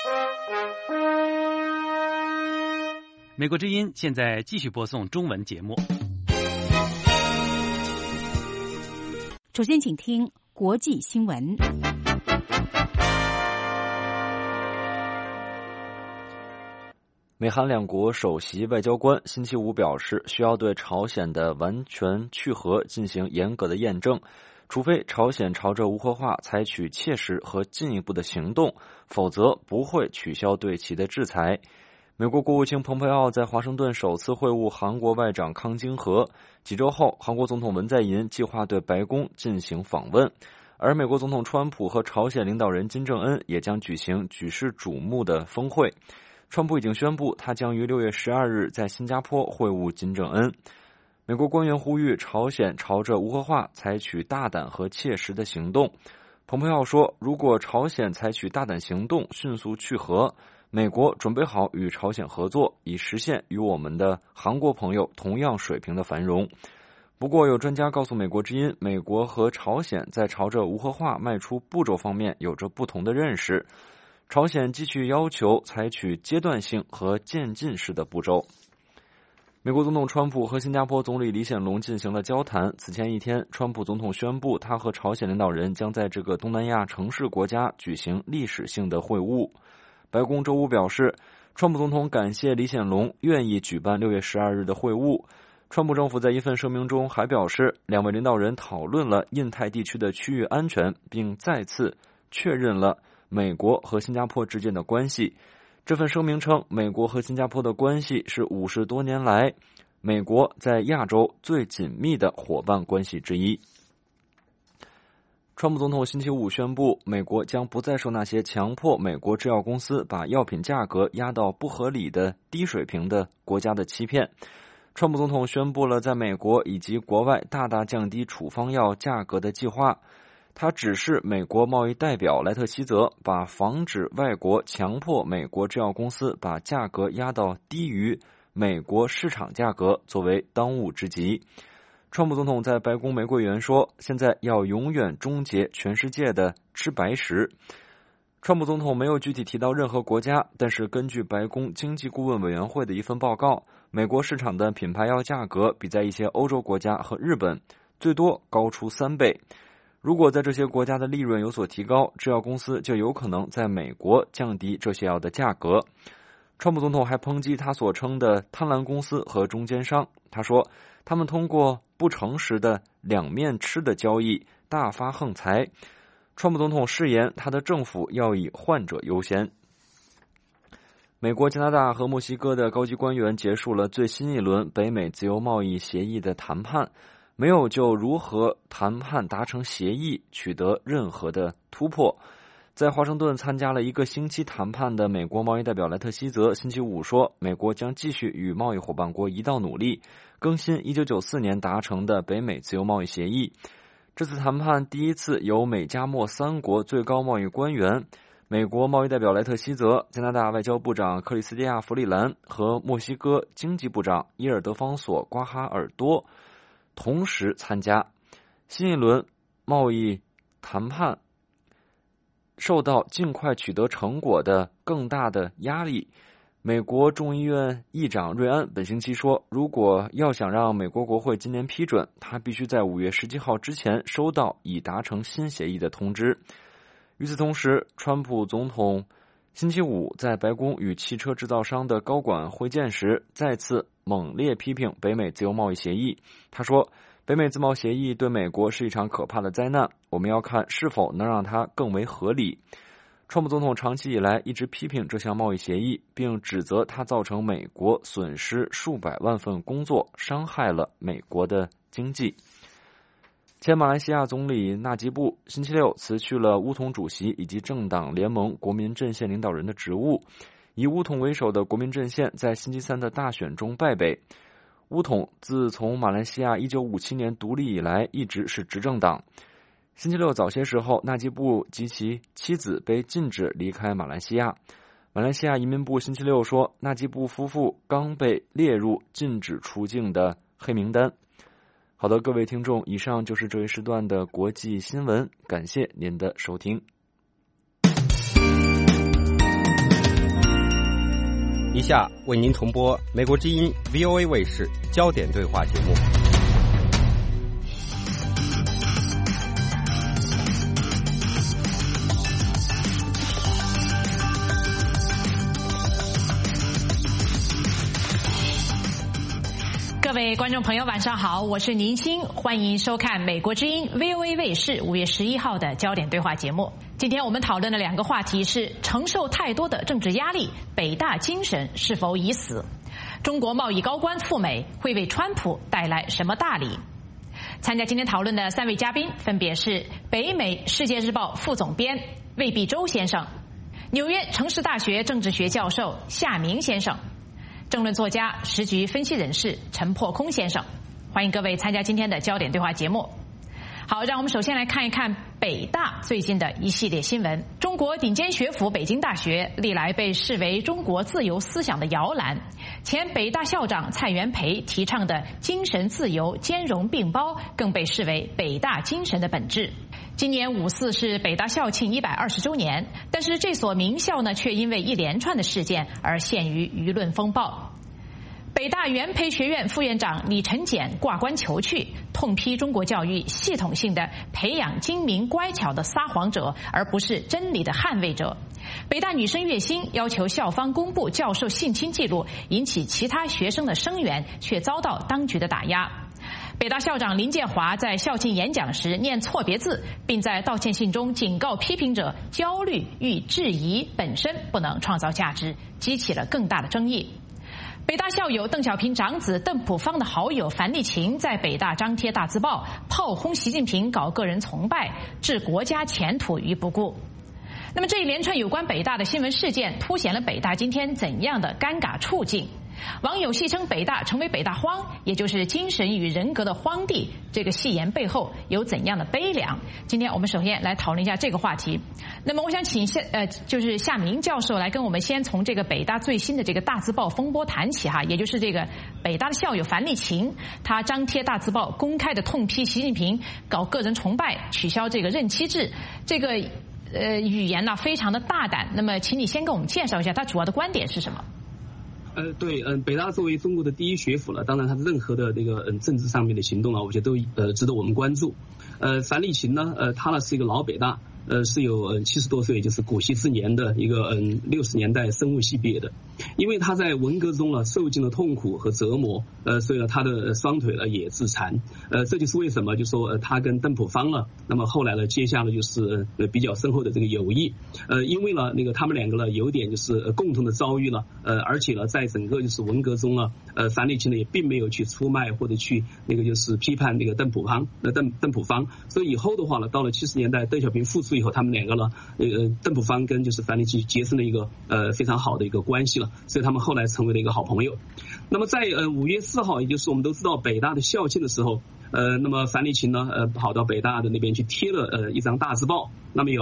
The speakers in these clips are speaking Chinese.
美国之音现在继续播送中文节目。 首先请听国际新闻。 美韩两国首席外交官星期五表示，需要对朝鲜的完全去核进行严格的验证，除非朝鲜朝着无核化采取切实和进一步的行动，否则不会取消对其的制裁。美国国务卿蓬佩奥在华盛顿首次会晤韩国外长康京和，几周后，韩国总统文在寅计划对白宫进行访问，而美国总统川普和朝鲜领导人金正恩也将举行举世瞩目的峰会。川普已经宣布，他将于6月12日在新加坡会晤金正恩。美国官员呼吁朝鲜朝着无核化采取大胆和切实的行动。蓬佩奥说，如果朝鲜采取大胆行动，迅速去核，美国准备好与朝鲜合作，以实现与我们的韩国朋友同样水平的繁荣。不过，有专家告诉美国之音，美国和朝鲜在朝着无核化迈出步骤方面有着不同的认识。朝鲜继续要求采取阶段性和渐进式的步骤。美国总统川普和新加坡总理李显龙进行了交谈。此前一天，川普总统宣布，他和朝鲜领导人将在这个东南亚城市国家举行历史性的会晤。白宫周五表示，川普总统感谢李显龙愿意举办6月12日的会晤。川普政府在一份声明中还表示，两位领导人讨论了印太地区的区域安全，并再次确认了美国和新加坡之间的关系。这份声明称，美国和新加坡的关系是50多年来美国在亚洲最紧密的伙伴关系之一。川普总统星期五宣布，美国将不再受那些强迫美国制药公司把药品价格压到不合理的低水平的国家的欺骗。川普总统宣布了在美国以及国外大大降低处方药价格的计划。他指示美国贸易代表莱特希泽把防止外国强迫美国制药公司把价格压到低于美国市场价格作为当务之急。川普总统在白宫玫瑰园说，现在要永远终结全世界的吃白食。川普总统没有具体提到任何国家，但是根据白宫经济顾问委员会的一份报告，美国市场的品牌药价格比在一些欧洲国家和日本最多高出3倍。如果在这些国家的利润有所提高，制药公司就有可能在美国降低这些药的价格。川普总统还抨击他所称的贪婪公司和中间商，他说，他们通过不诚实的两面吃的交易大发横财。川普总统誓言，他的政府要以患者优先。美国、加拿大和墨西哥的高级官员结束了最新一轮北美自由贸易协议的谈判，没有就如何谈判达成协议取得任何的突破。在华盛顿参加了1个星期谈判的美国贸易代表莱特希泽星期五说，美国将继续与贸易伙伴国一道努力，更新1994年达成的北美自由贸易协议。这次谈判第一次由美加墨3国最高贸易官员，美国贸易代表莱特希泽、加拿大外交部长克里斯蒂亚·弗里兰和墨西哥经济部长伊尔德方索·瓜哈尔多同时参加。新一轮贸易谈判受到尽快取得成果的更大的压力。美国众议院议长瑞安本星期说，如果要想让美国国会今年批准，他必须在5月17号之前收到已达成新协议的通知。与此同时，川普总统星期五在白宫与汽车制造商的高管会见时，再次猛烈批评北美自由贸易协议。他说，北美自贸协议对美国是一场可怕的灾难，我们要看是否能让它更为合理。川普总统长期以来一直批评这项贸易协议，并指责它造成美国损失数百万份工作，伤害了美国的经济。前马来西亚总理纳吉布星期六辞去了巫统主席以及政党联盟国民阵线领导人的职务，以巫统为首的国民阵线在星期三的大选中败北。巫统自从马来西亚1957年独立以来一直是执政党。星期六早些时候，纳吉布及其妻子被禁止离开马来西亚。马来西亚移民部星期六说，纳吉布夫妇刚被列入禁止出境的黑名单。好的，各位听众，以上就是这一时段的国际新闻，感谢您的收听。 下为您重播美国之音 VOA 卫视焦点对话节目。 各位观众朋友晚上好，我是宁青，欢迎收看美国之音 VOA 卫视5月11号的焦点对话节目。今天我们讨论的2个话题是：承受太多的政治压力，北大精神是否已死？中国贸易高官赴美会为川普带来什么大礼？参加今天讨论的3位嘉宾分别是北美世界日报副总编魏必洲先生、纽约城市大学政治学教授夏明先生、政论作家、时局分析人士陈破空先生。欢迎各位参加今天的焦点对话节目。好，让我们首先来看一看北大最近的一系列新闻。中国顶尖学府北京大学历来被视为中国自由思想的摇篮，前北大校长蔡元培提倡的精神自由兼容并包更被视为北大精神的本质。今年5·4是北大校庆120周年，但是这所名校呢，却因为一连串的事件而陷于舆论风暴。北大元培学院副院长李晨俭挂冠求去，痛批中国教育系统性的培养精明乖巧的撒谎者，而不是真理的捍卫者。北大女生月薪要求校方公布教授性侵记录，引起其他学生的声援，却遭到当局的打压。北大校长林建华在校庆演讲时念错别字，并在道歉信中警告批评者，焦虑与质疑本身不能创造价值，激起了更大的争议。北大校友邓小平长子邓普方的好友樊丽琴在北大张贴大字报，炮轰习近平搞个人崇拜，置国家前途于不顾。那么这一连串有关北大的新闻事件，凸显了北大今天怎样的尴尬处境。网友戏称北大成为北大荒，也就是精神与人格的荒地，这个戏言背后有怎样的悲凉？今天我们首先来讨论一下这个话题。那么我想请就是夏明教授来跟我们先从这个北大最新的这个大字报风波谈起哈，也就是这个北大的校友樊丽琴，他张贴大字报，公开的痛批习近平搞个人崇拜，取消这个任期制，这个语言呢非常的大胆。那么请你先给我们介绍一下他主要的观点是什么？ 对，北大作为中国的第一学府了，当然它任何的这个政治上面的行动啊，我觉得都值得我们关注。樊丽琴呢，他呢是一个老北大，是有70多岁，就是古稀之年的一个60年代生物系毕业的。因为他在文革中呢受尽了痛苦和折磨，所以呢他的双腿呢也自残。这就是为什么就说他跟邓普方呢，那么后来呢结下了就是比较深厚的这个友谊。因为呢那个他们2个呢有点就是共同的遭遇了，而且呢在整个就是文革中呢，樊丽琴呢也并没有去出卖或者去那个就是批判那个邓普方，所以以后的话呢，到了70年代邓小平复出以后，他们2个呢，邓普方跟就是樊丽琴结成了一个非常好的一个关系了，所以他们后来成为了一个好朋友。那么在5月4号，也就是我们都知道北大的校庆的时候，那么樊丽琴呢跑到北大的那边去贴了一张大字报，那么有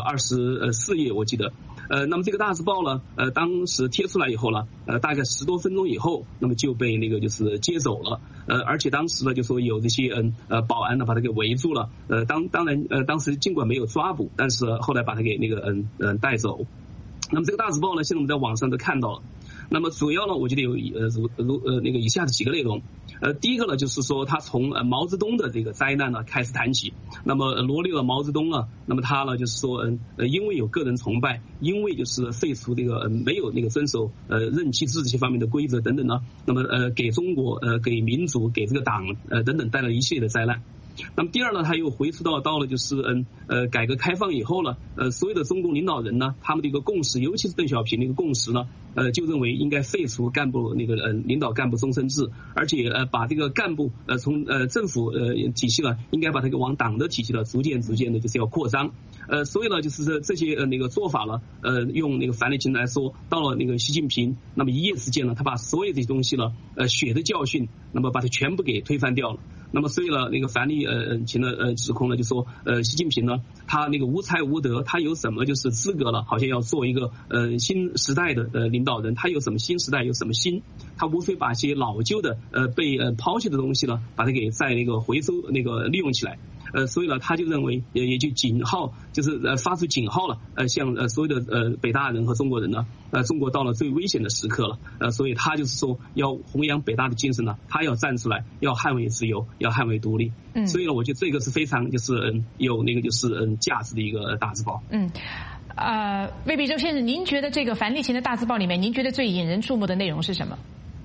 24页我记得。那么这个大字报呢，当时贴出来以后呢，大概10多分钟以后，那么就被那个就是接走了。而且当时呢就说有这些保安呢把他给围住了。当然当时尽管没有抓捕，但是后来把他给那个带走。那么这个大字报呢，现在我们在网上都看到了。那么主要呢，我觉得有那个以下的几个内容。第一个呢，就是说他从毛泽东的这个灾难呢开始谈起，那么罗列了毛泽东呢，那么他呢就是说因为有个人崇拜，因为就是废除这个没有那个遵守任期制这些方面的规则等等呢，那么给中国给民主给这个党等等带来一系列的灾难。那么第二呢，他又回溯到了就是改革开放以后呢，所有的中共领导人呢，他们的一个共识，尤其是邓小平的一个共识呢，就认为应该废除干部那个领导干部终身制，而且把这个干部从政府体系呢，应该把它给往党的体系呢逐渐的就是要扩张。所以呢，就是这些那个做法呢，用那个樊丽琴来说，到了那个习近平，那么一夜之间呢，他把所有这些东西呢，血的教训，那么把它全部给推翻掉了。那么所以呢，那个樊丽琴呢指控呢就说习近平呢他那个无才无德，他有什么就是资格了，好像要做一个新时代的领导人，他有什么新时代有什么新，他无非把一些老旧的被抛弃的东西呢，把它给再那个回收那个利用起来。 所以呢，他就认为也就警号就是发出警号了，向所有的北大人和中国人呢，中国到了最危险的时刻了，所以他就是说要弘扬北大的精神呢，他要站出来，要捍卫自由，要捍卫独立。所以呢，我觉得这个是非常就是有那个就是价值的一个大字报。 魏必洲先生，您觉得这个樊立勤的大字报里面，您觉得最引人注目的内容是什么？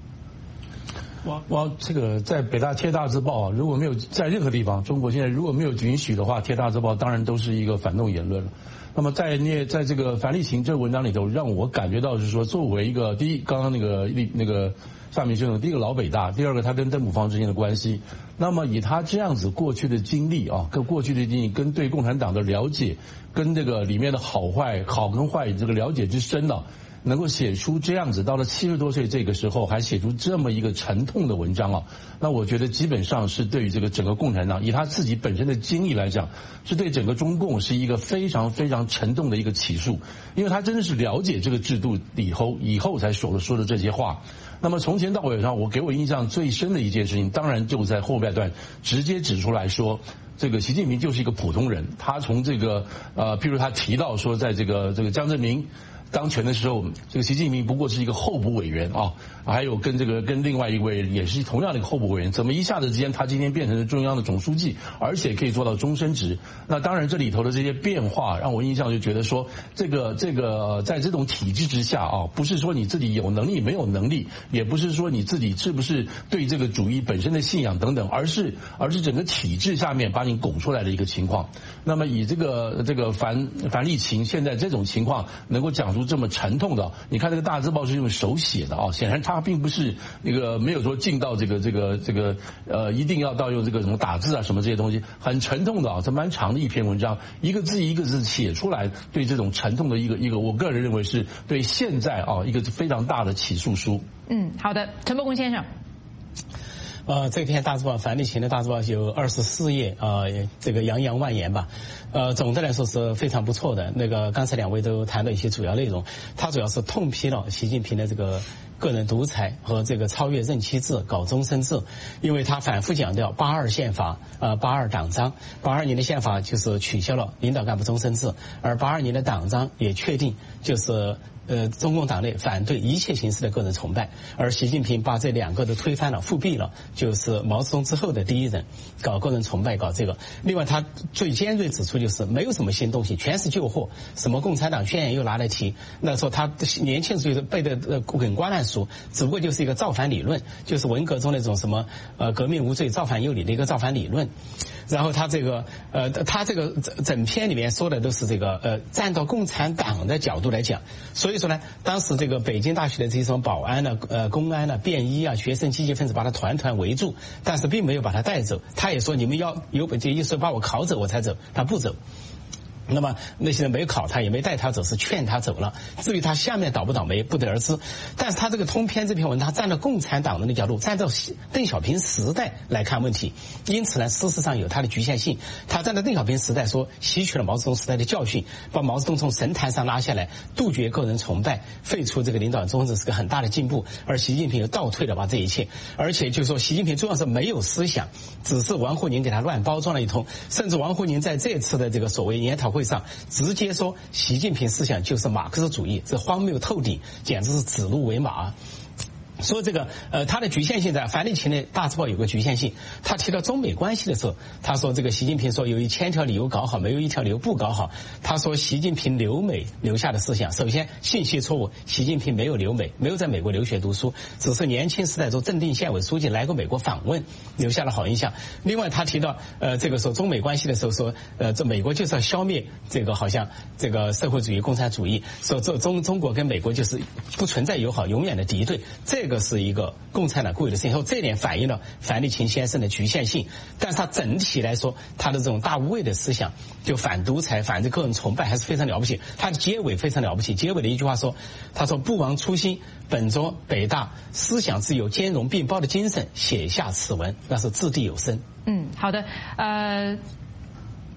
这个在北大贴大字报，如果没有在任何地方，中国现在如果没有允许的话，贴大字报当然都是一个反动言论了。那么在这个樊立勤这文章里头，让我感觉到是说，作为一个第一，刚刚那个夏明先生，第一个老北大，第二个他跟邓朴方之间的关系，那么以他这样子过去的经历啊，跟对共产党的了解，跟这个里面的好跟坏这个了解之深呢，能够写出这样子，到了70多岁这个时候还写出这么一个沉痛的文章啊，那我觉得基本上是对于这个整个共产党，以他自己本身的经历来讲，是对整个中共是一个非常非常沉痛的一个起诉，因为他真的是了解这个制度以后才说的这些话。那么从前到尾上，给我印象最深的一件事情，当然就在后半段直接指出来说，这个习近平就是一个普通人。他从这个譬如他提到说，在这个江泽民当权的时候，这个习近平不过是一个候补委员啊，还有跟另外一位也是同样的一个候补委员，怎么一下子之间他今天变成了中央的总书记，而且可以做到终身职？那当然这里头的这些变化让我印象就觉得说，这个在这种体制之下啊，不是说你自己有能力没有能力，也不是说你自己是不是对这个主义本身的信仰等等，而是整个体制下面把你拱出来的一个情况。那么以这个樊立勤现在这种情况能够讲出这么沉痛的，你看这个大字报是用手写的啊，显然他并不是那个没有说进到这个一定要到用这个什么打字啊什么这些东西，很沉痛的啊，这蛮长的一篇文章，一个字一个字写出来，对这种沉痛的一个，我个人认为是对现在啊一个非常大的起诉书。 好的，陈伯公先生。 这篇大字报，樊立勤的大字报有24页这个洋洋万言吧。总的来说是非常不错的。那个刚才两位都谈到一些主要内容，他主要是痛批了习近平的这个个人独裁和这个超越任期制搞终身制，因为他反复强调82宪法82党章，82年的宪法就是取消了领导干部终身制，而82年的党章也确定就是中共党内反对一切形式的个人崇拜，而习近平把这两个都推翻了，复辟了，就是毛泽东之后的第一人，搞个人崇拜，搞这个。另外他最尖锐指出就是没有什么新东西，全是旧货，什么共产党宣言又拿来提，那时候他年轻时候背的滚瓜烂熟，只不过就是一个造反理论，就是文革中那种什么革命无罪造反有理的一个造反理论。然后他这个整篇里面说的都是这个站到共产党的角度来讲，所以说呢，当时这个北京大学的这些什么保安呢、公安呢、便衣啊、学生积极分子把他团围住，但是并没有把他带走。他也说你们要有这意思把我拷走我才走，他不走。那么那些人没考他，也没带他走，是劝他走了。至于他下面倒不倒霉，不得而知。但是他这个通篇这篇文章站在共产党人的角度，站在邓小平时代来看问题，因此呢，事实上有他的局限性。他站在邓小平时代说，吸取了毛泽东时代的教训，把毛泽东从神坛上拉下来，杜绝个人崇拜，废除这个领导人终身制，是个很大的进步。而习近平又倒退了把这一切，而且就说习近平重要是没有思想，只是王沪宁给他乱包装了一通，甚至王沪宁在这次的这个所谓研讨会上直接说习近平思想就是马克思主义，这荒谬透顶，简直是指鹿为马。说这个他的局限性在樊立勤的大字报有个局限性，他提到中美关系的时候，他说这个习近平说有1000条理由搞好，没有一条理由不搞好。他说习近平留美留下的思想，首先信息错误，习近平没有留美，没有在美国留学读书，只是年轻时代做镇定县委书记来过美国访问，留下了好印象。另外他提到这个说中美关系的时候说这美国就是要消灭这个好像这个社会主义共产主义，说这中国跟美国就是不存在友好，永远的敌对，这个是一个共产党故意的事情，这点反映了樊立勤先生的局限性。但是他整体来说，他的这种大无畏的思想，就反独裁、反这个人崇拜，还是非常了不起。他的结尾非常了不起，结尾的一句话说，他说不忘初心，本着北大思想自由兼容并包的精神写下此文，那是掷地有声。 好的，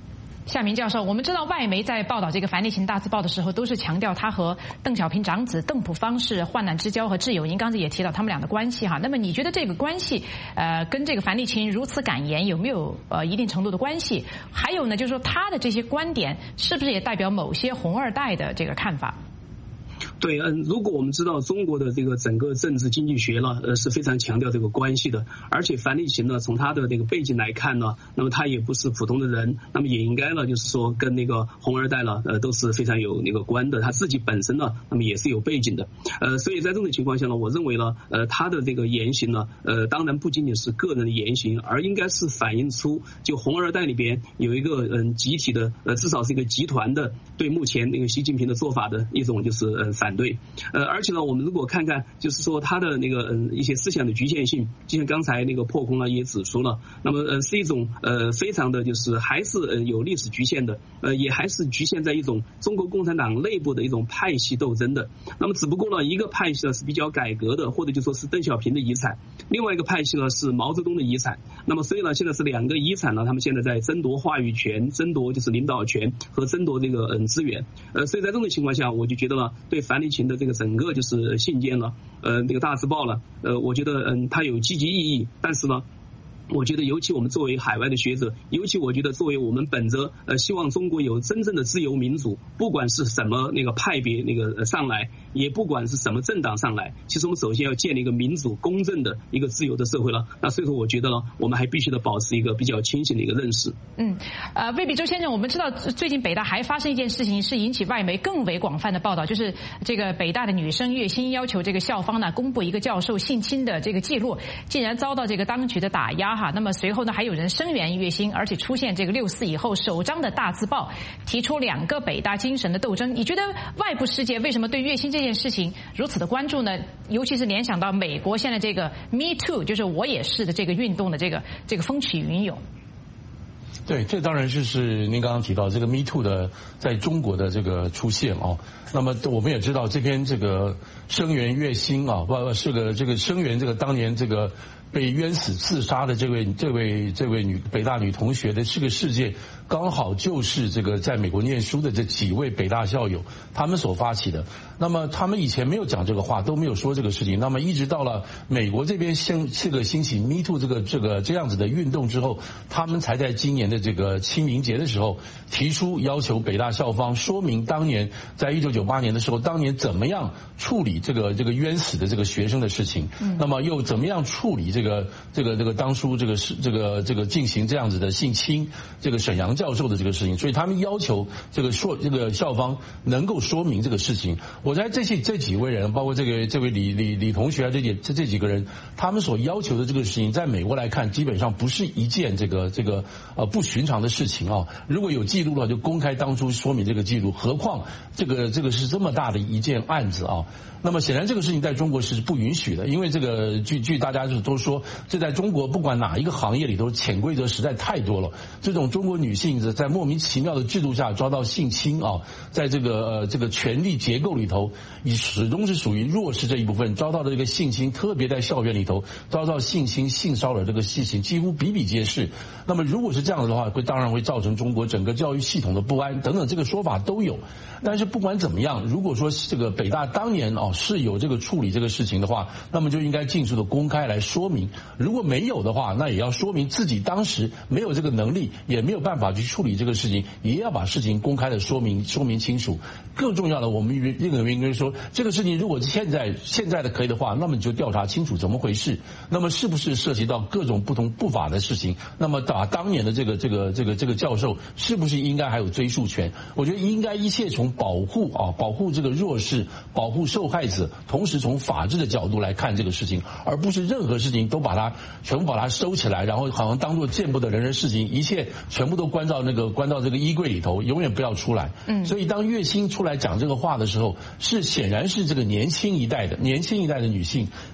夏明教授，我们知道外媒在报道这个樊丽琴大字报的时候，都是强调她和邓小平长子邓朴方是患难之交和挚友。您刚才也提到他们俩的关系哈，那么你觉得这个关系，跟这个樊丽琴如此敢言有没有一定程度的关系？还有呢，就是说她的这些观点是不是也代表某些红二代的这个看法？ 对，如果我们知道中国的这个整个政治经济学呢，是非常强调这个关系的，而且樊丽琴呢，从她的这个背景来看呢，那么她也不是普通的人，那么也应该呢，就是说跟那个红二代呢，都是非常有那个关的，她自己本身呢，那么也是有背景的，所以在这种情况下呢，我认为呢，她的这个言行呢，当然不仅仅是个人的言行，而应该是反映出就红二代里边有一个集体的，至少是一个集团的对目前那个习近平的做法的一种就是反对，而且呢，我们如果看看，就是说他的那个一些思想的局限性，就像刚才那个破空呢也指出了，那么是一种非常的就是还是有历史局限的，也还是局限在一种中国共产党内部的一种派系斗争的。那么只不过呢，一个派系呢是比较改革的，或者就说是邓小平的遗产，另外一个派系呢是毛泽东的遗产。那么所以呢，现在是两个遗产呢，他们现在在争夺话语权、争夺就是领导权和争夺这个资源。所以在这种情况下，我就觉得呢，对樊丽琴的这个整个就是信件了，这个大字报了，我觉得它有积极意义，但是呢，我觉得尤其我们作为海外的学者，尤其我觉得作为我们本着希望中国有真正的自由民主，不管是什么那个派别那个上来，也不管是什么政党上来，其实我们首先要建立一个民主公正的一个自由的社会了。那所以说我觉得呢，我们还必须得保持一个比较清醒的一个认识。 魏必周先生，我们知道最近北大还发生一件事情，是引起外媒更为广泛的报道，就是这个北大的女生月薪要求这个校方呢公布一个教授性侵的这个记录，竟然遭到这个当局的打压哈。那么随后呢，还有人声援月薪，而且出现这个6·4以后首张的大字报，提出2个北大精神的斗争。你觉得外部世界为什么对月薪这件事情如此的关注呢？尤其是联想到美国现在这个 Me Too， 就是我也是的这个运动的这个风起云涌。 对，这当然就是您刚刚提到这个 Me Too 的在中国的这个出现哦。那么我们也知道这边这个声援月薪啊，是个这个声援这个当年这个被冤死自杀的这位北大女同学的这个事件，刚好就是这个在美国念书的这几位北大校友他们所发起的。那么他们以前没有讲这个话，都没有说这个事情。那么一直到了美国这边兴起 Me Too 这样子的运动之后，他们才在今年的这个清明节的时候提出要求北大校方说明当年在1998年的时候，当年怎么样处理这个冤死的这个学生的事情，那么又怎么样处理这个当初这个进行这样子的性侵这个沈阳教授的这个事情，所以他们要求这个校方能够说明这个事情。我猜这几位人，包括这位李同学啊，这几个人，他们所要求的这个事情，在美国来看，基本上不是一件这个不寻常的事情啊。如果有记录的话，就公开当初说明这个记录，何况这个是这么大的一件案子啊。那么显然这个事情在中国是不允许的，因为这个据大家都说，这在中国不管哪一个行业里头，潜规则实在太多了。这种中国女性在莫名其妙的制度下遭到性侵啊，在这个权力结构里头，始终是属于弱势这一部分，遭到的这个性侵，特别在校园里头遭到性侵、性骚扰这个事情几乎比比皆是。那么如果是这样子的话，当然会造成中国整个教育系统的不安等等，这个说法都有。但是不管怎么样，如果说这个北大当年是有这个处理这个事情的话，那么就应该尽速的公开来说明。如果没有的话，那也要说明自己当时没有这个能力，也没有办法去处理这个事情，也要把事情公开的说明清楚。更重要的，我们认为说，这个事情如果现在的可以的话，那么你就调查清楚怎么回事，那么是不是涉及到各种不同不法的事情，那么当年的这个教授是不是应该还有追诉权？我觉得应该一切从保护这个弱势，保护受害者，同时从法治的角度来看这个事情，而不是任何事情都全部把它收起来，然后好像当作见不得人的事情，一切全部都关到这个衣柜里头，永远不要出来。所以当月薪出来讲这个话的时候，显然是这个年轻一代的女性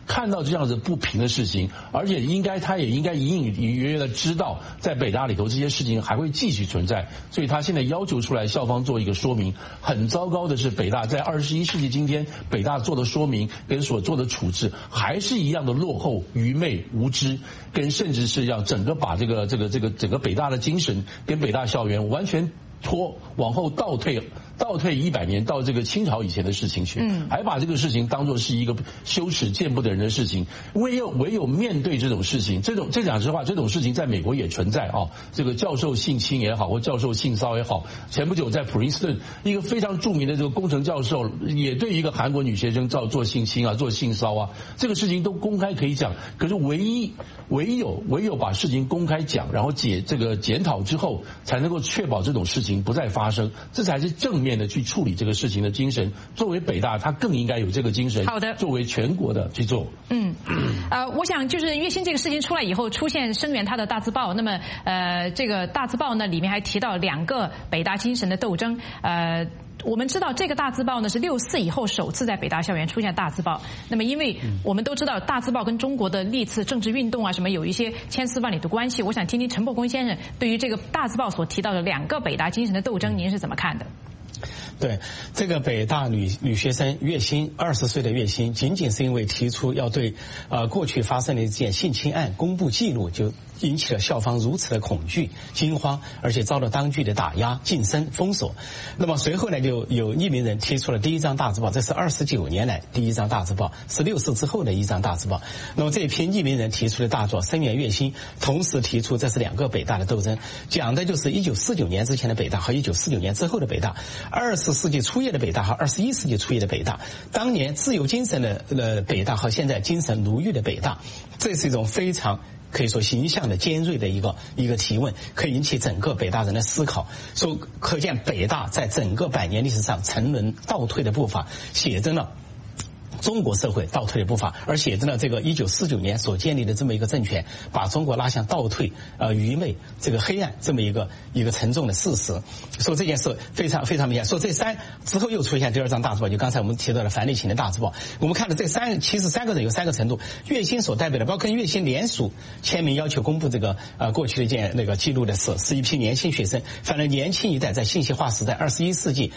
看到这样子不平的事情，而且他也应该隐隐约约的知道，在北大里头这些事情还会继续存在，所以他现在要求出来校方做一个说明。很糟糕的是，北大在21世纪今天，北大做的说明跟所做的处置还是一样的落后、愚昧、无知，跟甚至是要整个把这个整个北大的精神跟北大校园完全往后倒退100年到这个清朝以前的事情去，还把这个事情当作是一个羞耻见不得人的事情。唯有面对这种事情，这讲实话，这种事情在美国也存在啊。这个教授性侵也好，或教授性骚也好，前不久在普林斯顿一个非常著名的这个工程教授也对一个韩国女学生做性侵啊，做性骚啊，这个事情都公开可以讲。可是唯有把事情公开讲，然后检讨之后，才能够确保这种事情不再发生，这才是正面的去处理这个事情的精神。作为北大，它更应该有这个精神。 好的， 作为全国的去做。 我想就是月薪这个事情出来以后，出现声援他的大字报。那么这个大字报呢，里面还提到2个北大精神的斗争。我们知道这个大字报呢是64以后首次在北大校园出现大字报。那么因为我们都知道大字报跟中国的历次政治运动啊什么有一些千丝万缕的关系，我想听听陈伯公先生对于这个大字报所提到的2个北大精神的斗争，您是怎么看的？ 对，这个北大女学生月薪20岁的月薪，仅仅是因为提出要对过去发生的一件性侵案公布记录，就引起了校方如此的恐惧惊慌，而且遭到当局的打压、晋升、封锁。那么随后呢，就有匿名人提出了第一张大字报，这是29年来第一张大字报，是64之后的一张大字报。那么这批匿名人提出的大作声援月薪，同时提出这是2个北大的斗争，讲的就是1949年之前的北大和1949年之后的北大，20世纪初叶的北大和21世纪初叶的北大，当年自由精神的北大和现在精神奴役的北大，这是一种非常可以说形象的尖锐的一个提问，可以引起整个北大人的思考。说可见北大在整个100年历史上沉沦倒退的步伐，写真了中国社会倒退的步伐，而写真了这个1949年所建立的这么一个政权，把中国拉向倒退、愚昧、这个黑暗这么一个沉重的事实。说这件事非常非常明显。说这之后又出现第2张大字报，就刚才我们提到的樊立勤的大字报。我们看到其实3个人有3个程度，月薪所代表的，包括跟月薪联署签名要求公布这个过去的一件那个记录的事，是一批年轻学生，反正年轻一代在信息化时代21世纪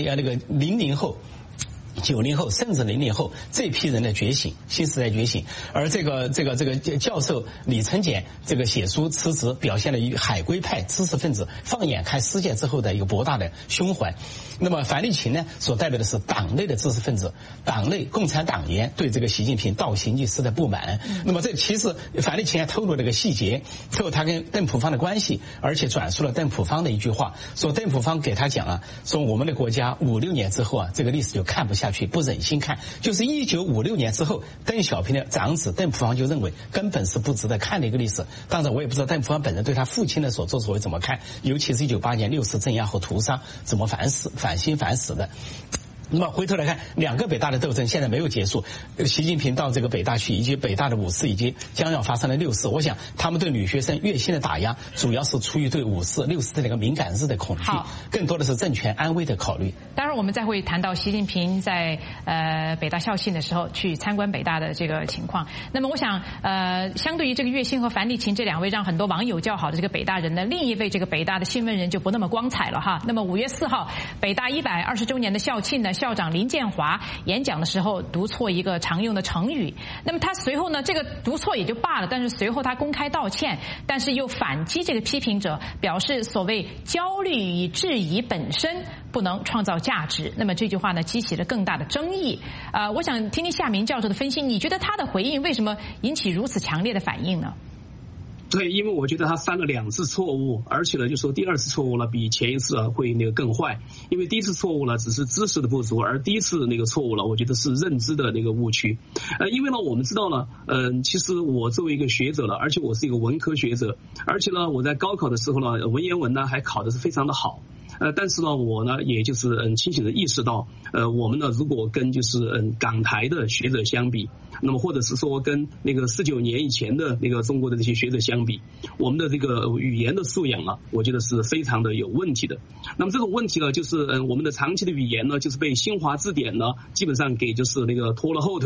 00后。90后甚至00后这批人的觉醒，新时代觉醒。而这个教授李承俭这个写书辞职，表现了一海归派知识分子放眼看世界之后的一个博大的胸怀。那么樊立勤呢，所代表的是党内的知识分子，党内共产党员对这个习近平倒行逆施的不满。那么这其实樊立勤还透露了个细节，透露他跟邓朴方的关系，而且转述了邓朴方的一句话，说邓朴方给他讲说我们的国家5-6年之后这个历史就看不下去，不忍心看。就是1956年之后，邓小平的长子邓朴方就认为根本是不值得看的一个历史。当然我也不知道邓朴方本人对他父亲的所作所为怎么看，尤其是1998年6·4镇压后屠杀怎么反心反死的。那么回头来看，2个北大的斗争现在没有结束。习近平到这个北大去，以及北大的5四以及将要发生的6四，我想他们对女学生月薪的打压，主要是出于对5四、6四这两个敏感日的恐惧，更多的是政权安危的考虑。 当然，我们再会谈到习近平在北大校庆的时候去参观北大的这个情况。那么，我想相对于这个月薪和樊立勤这2位让很多网友叫好的这个北大人呢，另一位这个北大的新闻人就不那么光彩了哈。那么5月4号，北大120周年的校庆呢，校长林建华演讲的时候读错一个常用的成语，那么他随后呢，这个读错也就罢了，但是随后他公开道歉，但是又反击这个批评者，表示所谓焦虑与质疑本身不能创造价值。那么这句话呢，激起了更大的争议。我想听听夏明教授的分析，你觉得他的回应为什么引起如此强烈的反应呢？ 对，因为我觉得他犯了2次错误，而且呢，就说第2次错误呢比前一次会更坏。因为第一次错误呢只是知识的不足，而第一次错误呢，我觉得是认知的误区。因为呢，我们知道呢，其实我作为一个学者了，而且我是一个文科学者，而且呢，我在高考的时候呢，文言文呢还考的是非常的好。但是呢，我呢也就是清醒的意识到，我们呢如果跟就是港台的学者相比，那么或者是说跟19年以前的中国的这些学者相比，我们的这个语言的素养我觉得是非常的有问题的。那么这种问题呢，就是我们的长期的语言呢，就是被新华字典呢基本上给就是拖了后腿，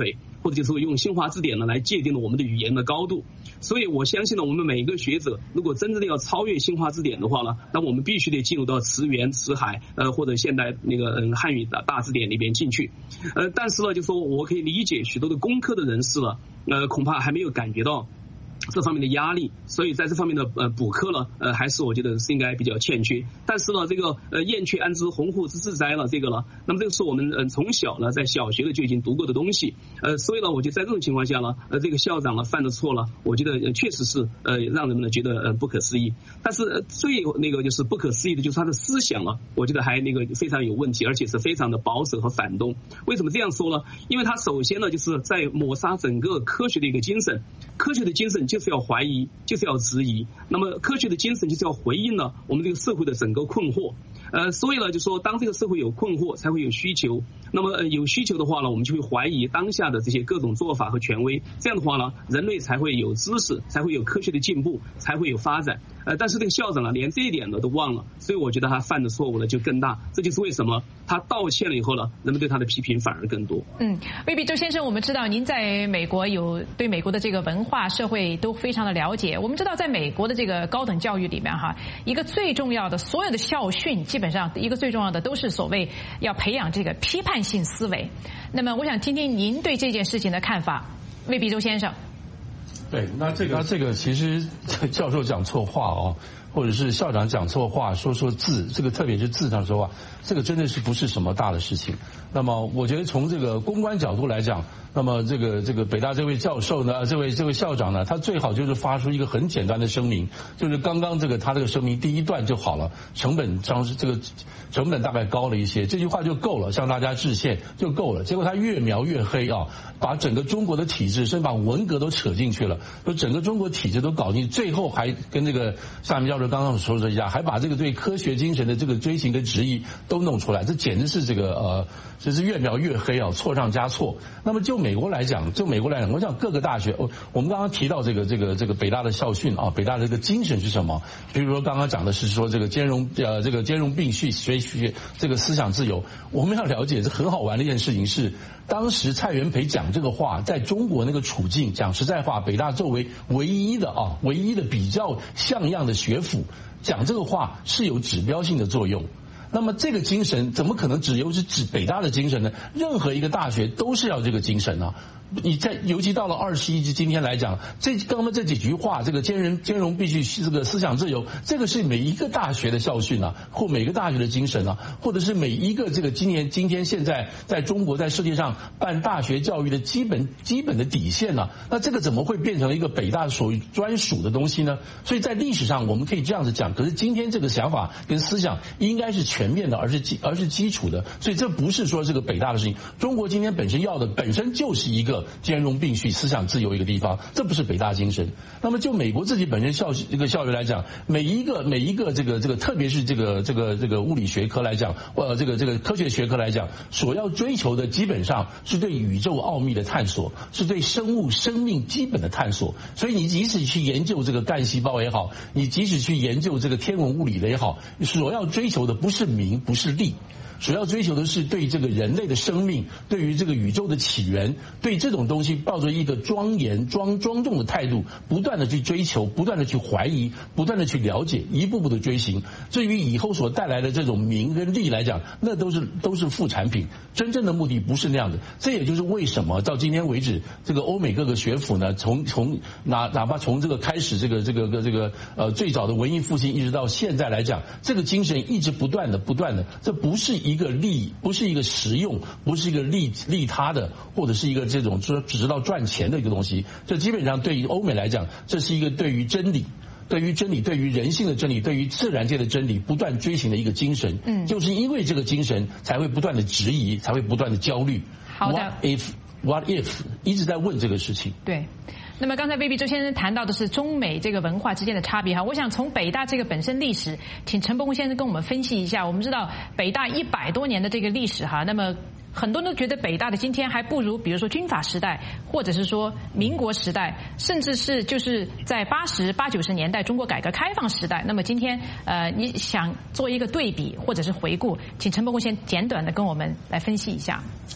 或者就是说用新华字典呢来界定了我们的语言的高度。所以我相信呢，我们每一个学者如果真正的要超越新华字典的话呢，那我们必须得进入到词源、词海或者现代那个汉语大字典里边进去。但是呢，就说我可以理解许多的工科的人士呢，恐怕还没有感觉到这方面的压力，所以在这方面的补课呢，还是我觉得是应该比较欠缺。但是呢，这个燕雀安知鸿鹄之志哉了，这个呢，那么这个是我们从小呢在小学的就已经读过的东西，所以呢，我觉得在这种情况下呢，这个校长呢犯的错了，我觉得确实是让人们呢觉得不可思议。但是最那个就是不可思议的就是他的思想了，我觉得还那个非常有问题，而且是非常的保守和反动。为什么这样说呢？因为他首先呢就是在抹杀整个科学的一个精神，科学的精神就是要怀疑，就是要质疑。那么科学的精神就是要回应了我们这个社会的整个困惑。所以呢，就说当这个社会有困惑，才会有需求。那么有需求的话呢，我们就会怀疑当下的这些各种做法和权威。这样的话呢，人类才会有知识，才会有科学的进步，才会有发展。但是这个校长呢，连这一点呢都忘了，所以我觉得他犯的错误呢就更大。这就是为什么他道歉了以后呢，人们对他的批评反而更多。 魏必周先生，我们知道您在美国有对美国的这个文化社会都非常的了解。我们知道在美国的这个高等教育里面哈，一个最重要的所有的校训，基本上一个最重要的都是所谓要培养这个批判性思维。那么我想听听您对这件事情的看法，魏必周先生。 对，那这个其实教授讲错话哦，或者是校长讲错话，说字，这个特别是字上说话，这个真的是不是什么大的事情。那么我觉得从这个公关角度来讲，那么这个北大这位教授呢，这位校长呢，他最好就是发出一个很简单的声明，就是刚刚他这个声明第一段就好了，成本大概高了一些，这句话就够了，向大家致歉就够了。结果他越描越黑啊，把整个中国的体制，甚至把文革都扯进去了，就整个中国体制都搞进去，最后还跟这个夏明教授刚刚说的一样，还把这个对科学精神的这个追寻跟质疑都弄出来，这简直是就是越描越黑啊，错上加错。那么就美国来讲，我想各个大学，我们刚刚提到这个北大的校训啊，北大的这个精神是什么？比如说刚刚讲的是说这个兼容并蓄，学这个思想自由。我们要了解，这很好玩的一件事情是，当时蔡元培讲这个话，在中国那个处境，讲实在话，北大作为唯一的比较像样的学府，讲这个话是有指标性的作用。那么这个精神怎么可能只指北大的精神呢？任何一个大学都是要这个精神啊。尤其到了21世纪今天来讲，刚刚这几句话，这个兼容必须这个思想自由，这个是每一个大学的校训啊，或每个大学的精神啊，或者是每一个这个今天现在在中国在世界上办大学教育的基本的底线啊。那这个怎么会变成一个北大所专属的东西呢？所以在历史上我们可以这样子讲，可是今天这个想法跟思想应该是全面的，而是基础的。所以这不是说这个北大的事情，中国今天本身就是一个兼容并蓄、思想自由一个地方，这不是北大精神。那么就美国自己本身校园来讲，每一个这个特别是这个物理学科来讲，这个科学学科来讲，所要追求的基本上是对宇宙奥秘的探索，是对生命基本的探索。所以你即使去研究这个干细胞也好，你即使去研究这个天文物理的也好，所要追求的不是名，不是利。所要追求的是对这个人类的生命，对于这个宇宙的起源，对这种东西抱着一个庄严庄重的态度，不断的去追求，不断的去怀疑，不断的去了解，一步步的追寻。至于以后所带来的这种名跟利来讲，那都是副产品，真正的目的不是那样的。这也就是为什么到今天为止，这个欧美各个学府呢，哪怕从这个开始这个最早的文艺复兴一直到现在来讲，这个精神一直不断的，这不是一个不是一个实用，不是一个利他的，或者是一个这种只知道赚钱的一个东西。这基本上对于欧美来讲，这是一个对于真理，对于人性的真理，对于自然界的真理不断追寻的一个精神。就是因为这个精神，才会不断的质疑，才会不断的焦虑。 好的 What if 一直在问这个事情。 对。那么刚才魏必周先生谈到的是中美这个文化之间的差别哈，我想从北大这个本身历史，请陈伯宏先生跟我们分析一下。我们知道北大100多年的这个历史哈，那么很多人都觉得北大的今天还不如比如说军阀时代，或者是说民国时代，甚至是就是在80、90年代中国改革开放时代。那么今天你想做一个对比或者是回顾，请陈伯宏先简短的跟我们来分析一下。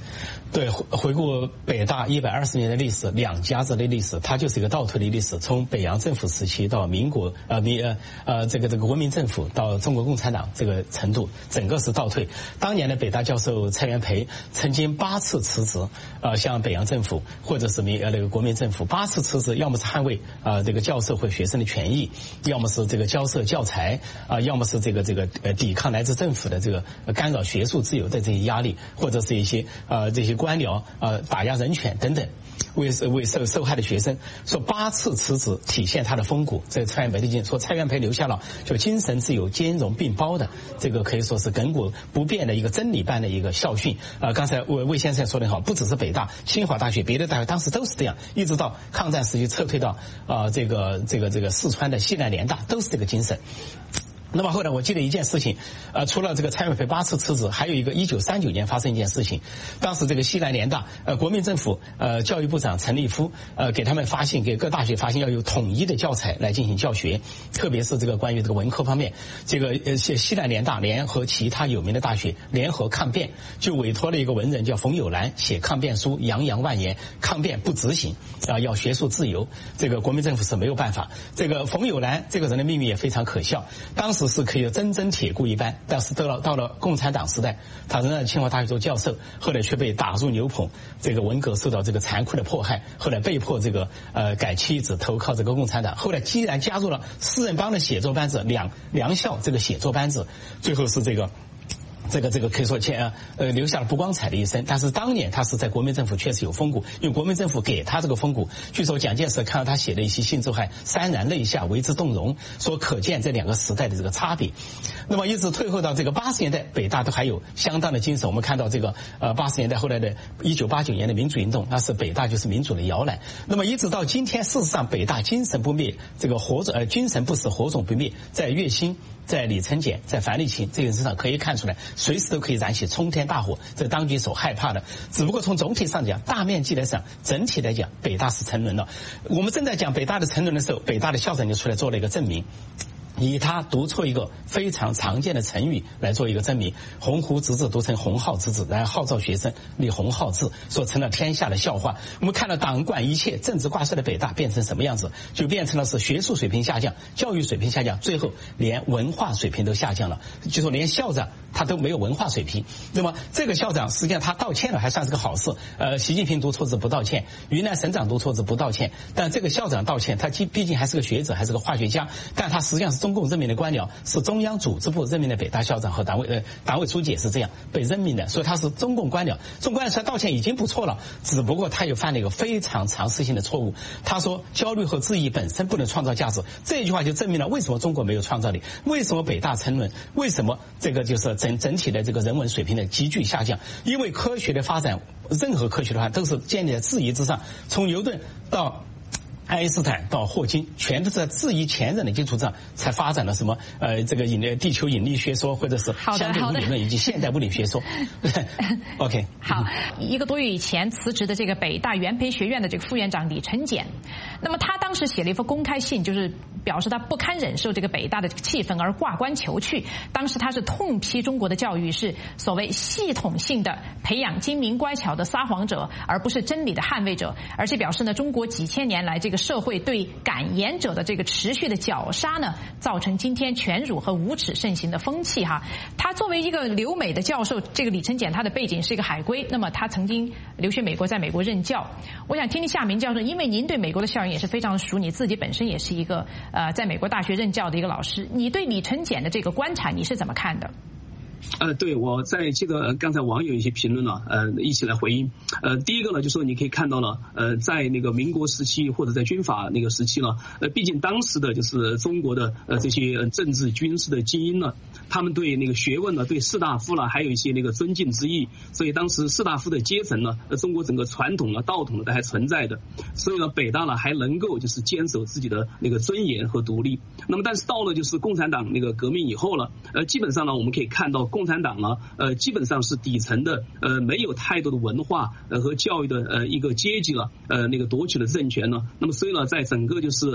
对，回顾北大120年的历史，两家子的历史，它就是一个倒退的历史。从北洋政府时期到民国这个国民政府到中国共产党这个程度，整个是倒退。当年的北大教授蔡元培曾经8次辞职，向北洋政府或者是国民政府8次辞职，要么是捍卫这个教授或学生的权益，要么是这个交涉教材要么是这个抵抗来自政府的这个干扰学术自由的这些压力，或者是一些这些官僚打压人权等等，为受害的学生说8次辞职，体现他的风骨。这蔡元培的经说，蔡元培留下了就精神自由兼容并包的这个可以说是亘古不变的一个真理般的一个校训。刚才魏先生说得好，不只是北大、清华大学，别的大学当时都是这样，一直到抗战时期撤退到这个四川的西南联大，都是这个精神。那么后来我记得一件事情，除了这个蔡元培8次辞职，还有一个1939年发生一件事情。当时这个西南联大国民政府教育部长陈立夫给他们发信，给各大学发信要有统一的教材来进行教学，特别是这个关于这个文科方面，这个西南联大联合其他有名的大学联合抗辩，就委托了一个文人叫冯友兰写抗辩书，洋洋万言，抗辩不执行要学术自由，这个国民政府是没有办法。这个冯友兰这个人的命运也非常可笑，当时是可以铮铮铁骨一般，但是到了共产党时代，他仍然清华大学做教授，后来却被打入牛棚，这个文革受到这个残酷的迫害，后来被迫这个改妻子投靠这个共产党，后来既然加入了四人帮的写作班子，梁校这个写作班子，最后是这个可以说留下了不光彩的一生。但是当年他是在国民政府确实有风骨，因为国民政府给他这个风骨。据说蒋介石看到他写的一些信之后还潸然泪下，为之动容，说可见这两个时代的这个差别。那么一直退后到这个80年代，北大都还有相当的精神。我们看到这个80年代后来的1989年的民主运动，那是北大就是民主的摇篮。那么一直到今天，事实上北大精神不灭，这个精神不死，火种不灭，在岳兴，在李承俭，在樊立勤这个身上可以看出来，随时都可以燃起冲天大火，这当局所害怕的。只不过从总体上讲，大面积来讲，整体来讲，北大是沉沦了。我们正在讲北大的沉沦的时候，北大的校长就出来做了一个证明，以他读出一个非常常见的成语来做一个证明，鸿鹄之志读成鸿浩之志，然后号召学生立鸿浩志，说成了天下的笑话。我们看到党管一切，政治挂帅的北大变成什么样子，就变成了是学术水平下降，教育水平下降，最后连文化水平都下降了，就说连校长他都没有文化水平。那么这个校长实际上他道歉了，还算是个好事。习近平读错字不道歉，云南省长读错字不道歉，但这个校长道歉，他毕竟还是个学者，还是个化学家，但他实际上是中共任命的官僚，是中央组织部任命的北大校长和党委书记也是这样被任命的，所以他是中共官僚。中共官僚出来道歉已经不错了，只不过他又犯了一个非常常识性的错误。他说焦虑和质疑本身不能创造价值，这句话就证明了为什么中国没有创造力，为什么北大沉沦，为什么这个就是整体的这个人文水平的急剧下降。因为科学的发展，任何科学的话都是建立在质疑之上，从牛顿到爱因斯坦到霍金，全都是在质疑前人的基础上才发展了什么这个地球引力学说，或者是相对物理论以及现代物理学说。OK， 好，1个多月以前辞职的这个北大元培学院的这个副院长李承俭，那么他当时写了一封公开信，就是表示他不堪忍受这个北大的气氛而挂冠求去。当时他是痛批中国的教育是所谓系统性的培养精明乖巧的撒谎者，而不是真理的捍卫者，而且表示呢，中国几千年来这个社会对敢言者的这个持续的绞杀呢，造成今天权辱和无耻盛行的风气哈。他作为一个留美的教授，这个李承俭他的背景是一个海归，那么他曾经留学美国，在美国任教。我想听听夏明教授，因为您对美国的校园也是非常的熟，你自己本身也是一个在美国大学任教的一个老师，你对李承俭的这个观察你是怎么看的？ 对，我在记得刚才网友一些评论呢，一起来回应。第一个呢，就说你可以看到了，在那个民国时期或者在军阀那个时期呢，毕竟当时的就是中国的这些政治军事的精英呢，他们对那个学问呢，对士大夫呢，还有一些那个尊敬之意，所以当时士大夫的阶层呢，中国整个传统呢、道统呢都还存在的，所以呢，北大呢还能够就是坚守自己的那个尊严和独立。那么，但是到了就是共产党那个革命以后了，基本上呢，我们可以看到共产党呢，基本上是底层的，没有太多的文化和教育的一个阶级了，那个夺取了政权呢。那么所以呢，在整个就是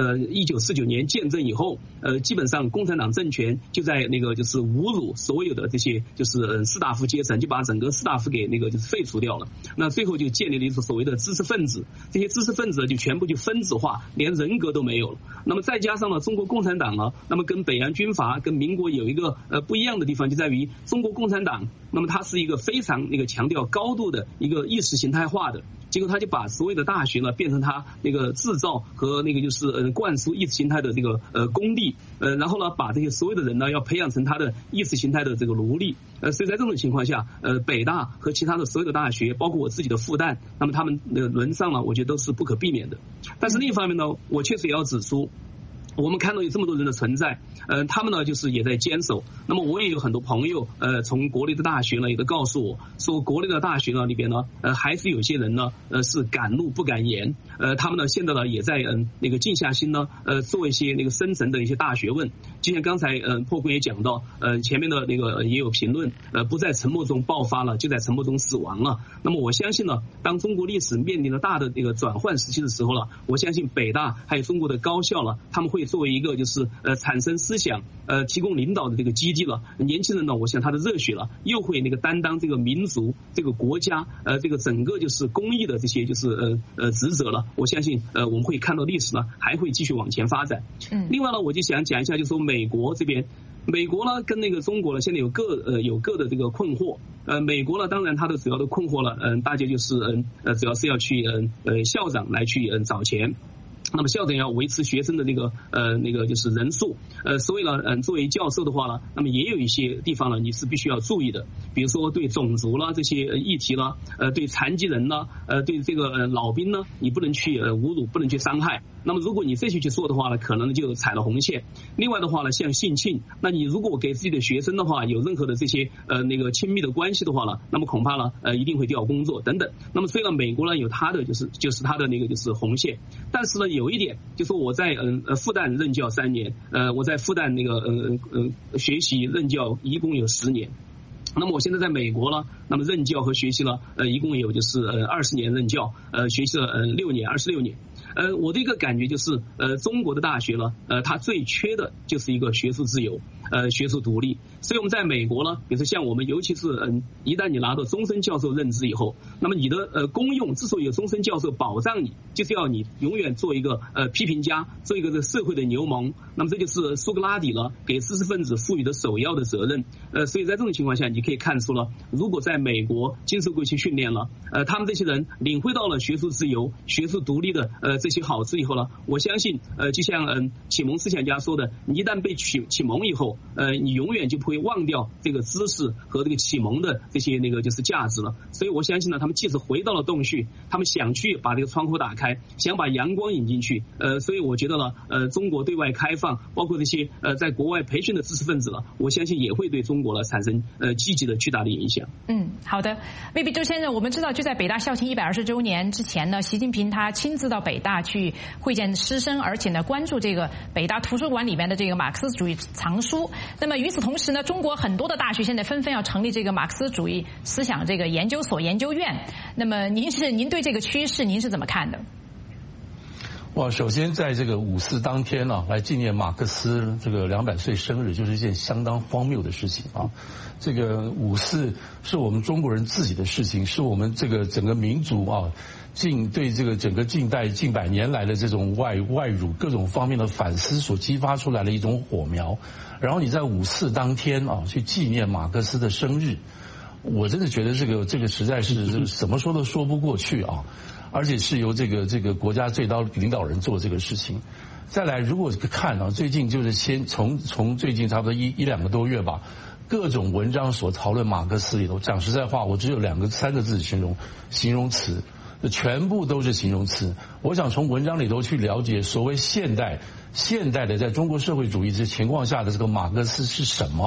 1949年建政以后，基本上共产党政权就在那个就是侮辱所有的这些就是士大夫阶层，就把整个士大夫给那个就是废除掉了。那最后就建立了一个所谓的知识分子，这些知识分子就全部就分子化，连人格都没有了。那么再加上呢，中国共产党呢，那么跟北洋军阀跟民国有一个不一样的地方，就在于中国共产党，那么它是一个非常那个强调高度的一个意识形态化的，结果他就把所有的大学呢变成他那个制造和那个就是灌输意识形态的这个工地，然后呢把这些所有的人呢要培养成他的意识形态的这个奴隶，所以在这种情况下，北大和其他的所有的大学，包括我自己的复旦，那么他们的沦丧呢，我觉得都是不可避免的。但是另一方面呢，我确实也要指出，我们看到有这么多人的存在，他们呢就是也在坚守。那么我也有很多朋友，从国内的大学呢也都告诉我说，国内的大学呢里边呢，还是有些人呢，是敢怒不敢言，他们呢现在呢也在那个静下心呢，做一些那个深层的一些大学问。就像刚才破坤也讲到，前面的那个也有评论，不在沉默中爆发了，就在沉默中死亡了。那么我相信呢，当中国历史面临了大的那个转换时期的时候了，我相信北大还有中国的高校了，他们会作为一个就是产生思想提供领导的这个基地了。年轻人呢，我想他的热血了又会那个担当这个民族这个国家这个整个就是公益的这些就是职责了。我相信我们会看到历史呢还会继续往前发展。另外呢，我就想讲一下，就是说美国这边，美国呢跟那个中国呢现在有各的这个困惑。美国呢当然它的主要的困惑了，大家就是主要是要去校长来去找钱。那么校长要维持学生的那个就是人数，所以呢，作为教授的话呢，那么也有一些地方呢你是必须要注意的，比如说对种族啦这些议题啦，对残疾人啦，对这个老兵呢，你不能去侮辱，不能去伤害。那么如果你这些去说的话呢，可能就踩了红线。另外的话呢，像性侵，那你如果给自己的学生的话有任何的这些那个亲密的关系的话呢，那么恐怕呢一定会调工作等等。那么虽然美国呢有它的就是它的那个就是红线，但是呢有一点就是我在复旦任教3年，我在复旦那个学习任教一共有10年。那么我现在在美国呢，那么任教和学习了一共有就是20年任教，学习了26年。我的一个感觉就是，中国的大学呢，它最缺的就是一个学术自由，学术独立。所以我们在美国呢，比如说像我们，尤其是一旦你拿到终身教授任职以后，那么你的功用之所以有终身教授保障你，就是要你永远做一个批评家，做一个这个社会的牛虻。那么这就是苏格拉底呢给知识分子赋予的首要的责任。所以在这种情况下，你可以看出了，如果在美国经受过一些训练了，他们这些人领会到了学术自由、学术独立的这些好处以后呢，我相信就像启蒙思想家说的，你一旦被启蒙以后，你永远就不会忘掉这个知识和这个启蒙的这些那个就是价值了。所以我相信呢，他们即使回到了洞穴，他们想去把这个窗户打开，想把阳光引进去。所以我觉得呢，中国对外开放，包括这些在国外培训的知识分子了，我相信也会对中国呢产生积极的巨大的影响。 好的，未必周先生，我们知道就在北大校庆120周年之前呢，习近平他亲自到北大去会见师生，而且呢关注这个北大图书馆里面的这个马克思主义藏书。那么与此同时呢，中国很多的大学现在纷纷要成立这个马克思主义思想这个研究所、研究院。那么您对这个趋势您是怎么看的？ 首先在这个5·4当天呢，来纪念马克思这个200岁生日，就是一件相当荒谬的事情啊。这个5·4是我们中国人自己的事情，是我们这个整个民族啊，对这个整个近代近百年来的这种外辱各种方面的反思所激发出来的一种火苗。然后你在5·4当天啊，去纪念马克思的生日，我真的觉得这个实在是怎么说都说不过去啊。而且是由这个国家最高领导人做这个事情。再来，如果看啊，最近就是从最近差不多一两个多月吧，各种文章所讨论马克思里头，讲实在话，我只有3个字形容词，全部都是形容词。我想从文章里头去了解所谓现代的在中国社会主义这情况下的这个马克思是什么。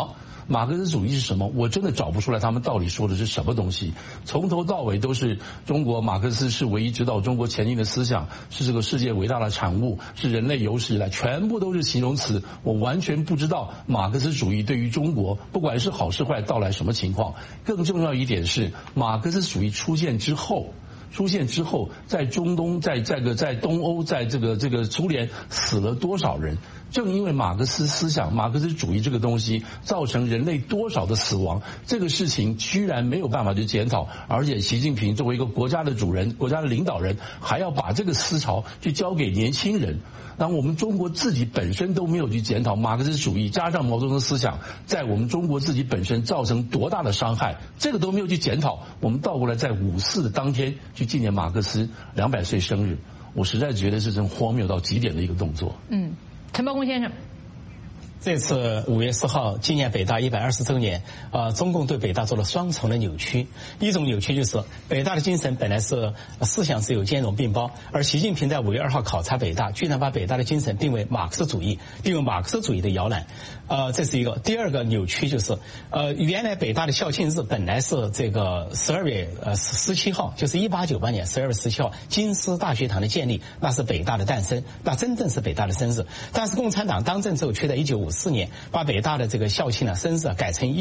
马克思主义是什么？我真的找不出来他们到底说的是什么东西。从头到尾都是中国马克思是唯一指导中国前进的思想，是这个世界伟大的产物，是人类有史以来，全部都是形容词。我完全不知道马克思主义对于中国不管是好是坏到来什么情况。更重要一点是，马克思主义出现之后，在中东，在东欧，在这个苏联死了多少人？正因为马克思思想、马克思主义这个东西，造成人类多少的死亡，这个事情居然没有办法去检讨，而且习近平作为一个国家的主人、国家的领导人，还要把这个思潮去交给年轻人。那我们中国自己本身都没有去检讨马克思主义加上毛泽东思想在我们中国自己本身造成多大的伤害，这个都没有去检讨。我们倒过来在5·4的当天去纪念马克思200岁生日，我实在觉得是真荒谬到极点的一个动作。 陈伯公先生。 这次5月4号纪念北大120周年，中共对北大做了双重的扭曲。一种扭曲就是北大的精神本来是思想自由兼容并包，而习近平在5月2号考察北大，居然把北大的精神定为马克思主义，定为马克思主义的摇篮。这是一个。第二个扭曲就是，原来北大的校庆日本来是这个12月17号，就是1898年12月17号京师大学堂的建立，那是北大的诞生，那真正是北大的生日。但是共产党当政之后，却在1954年把北大的这个校庆生日改成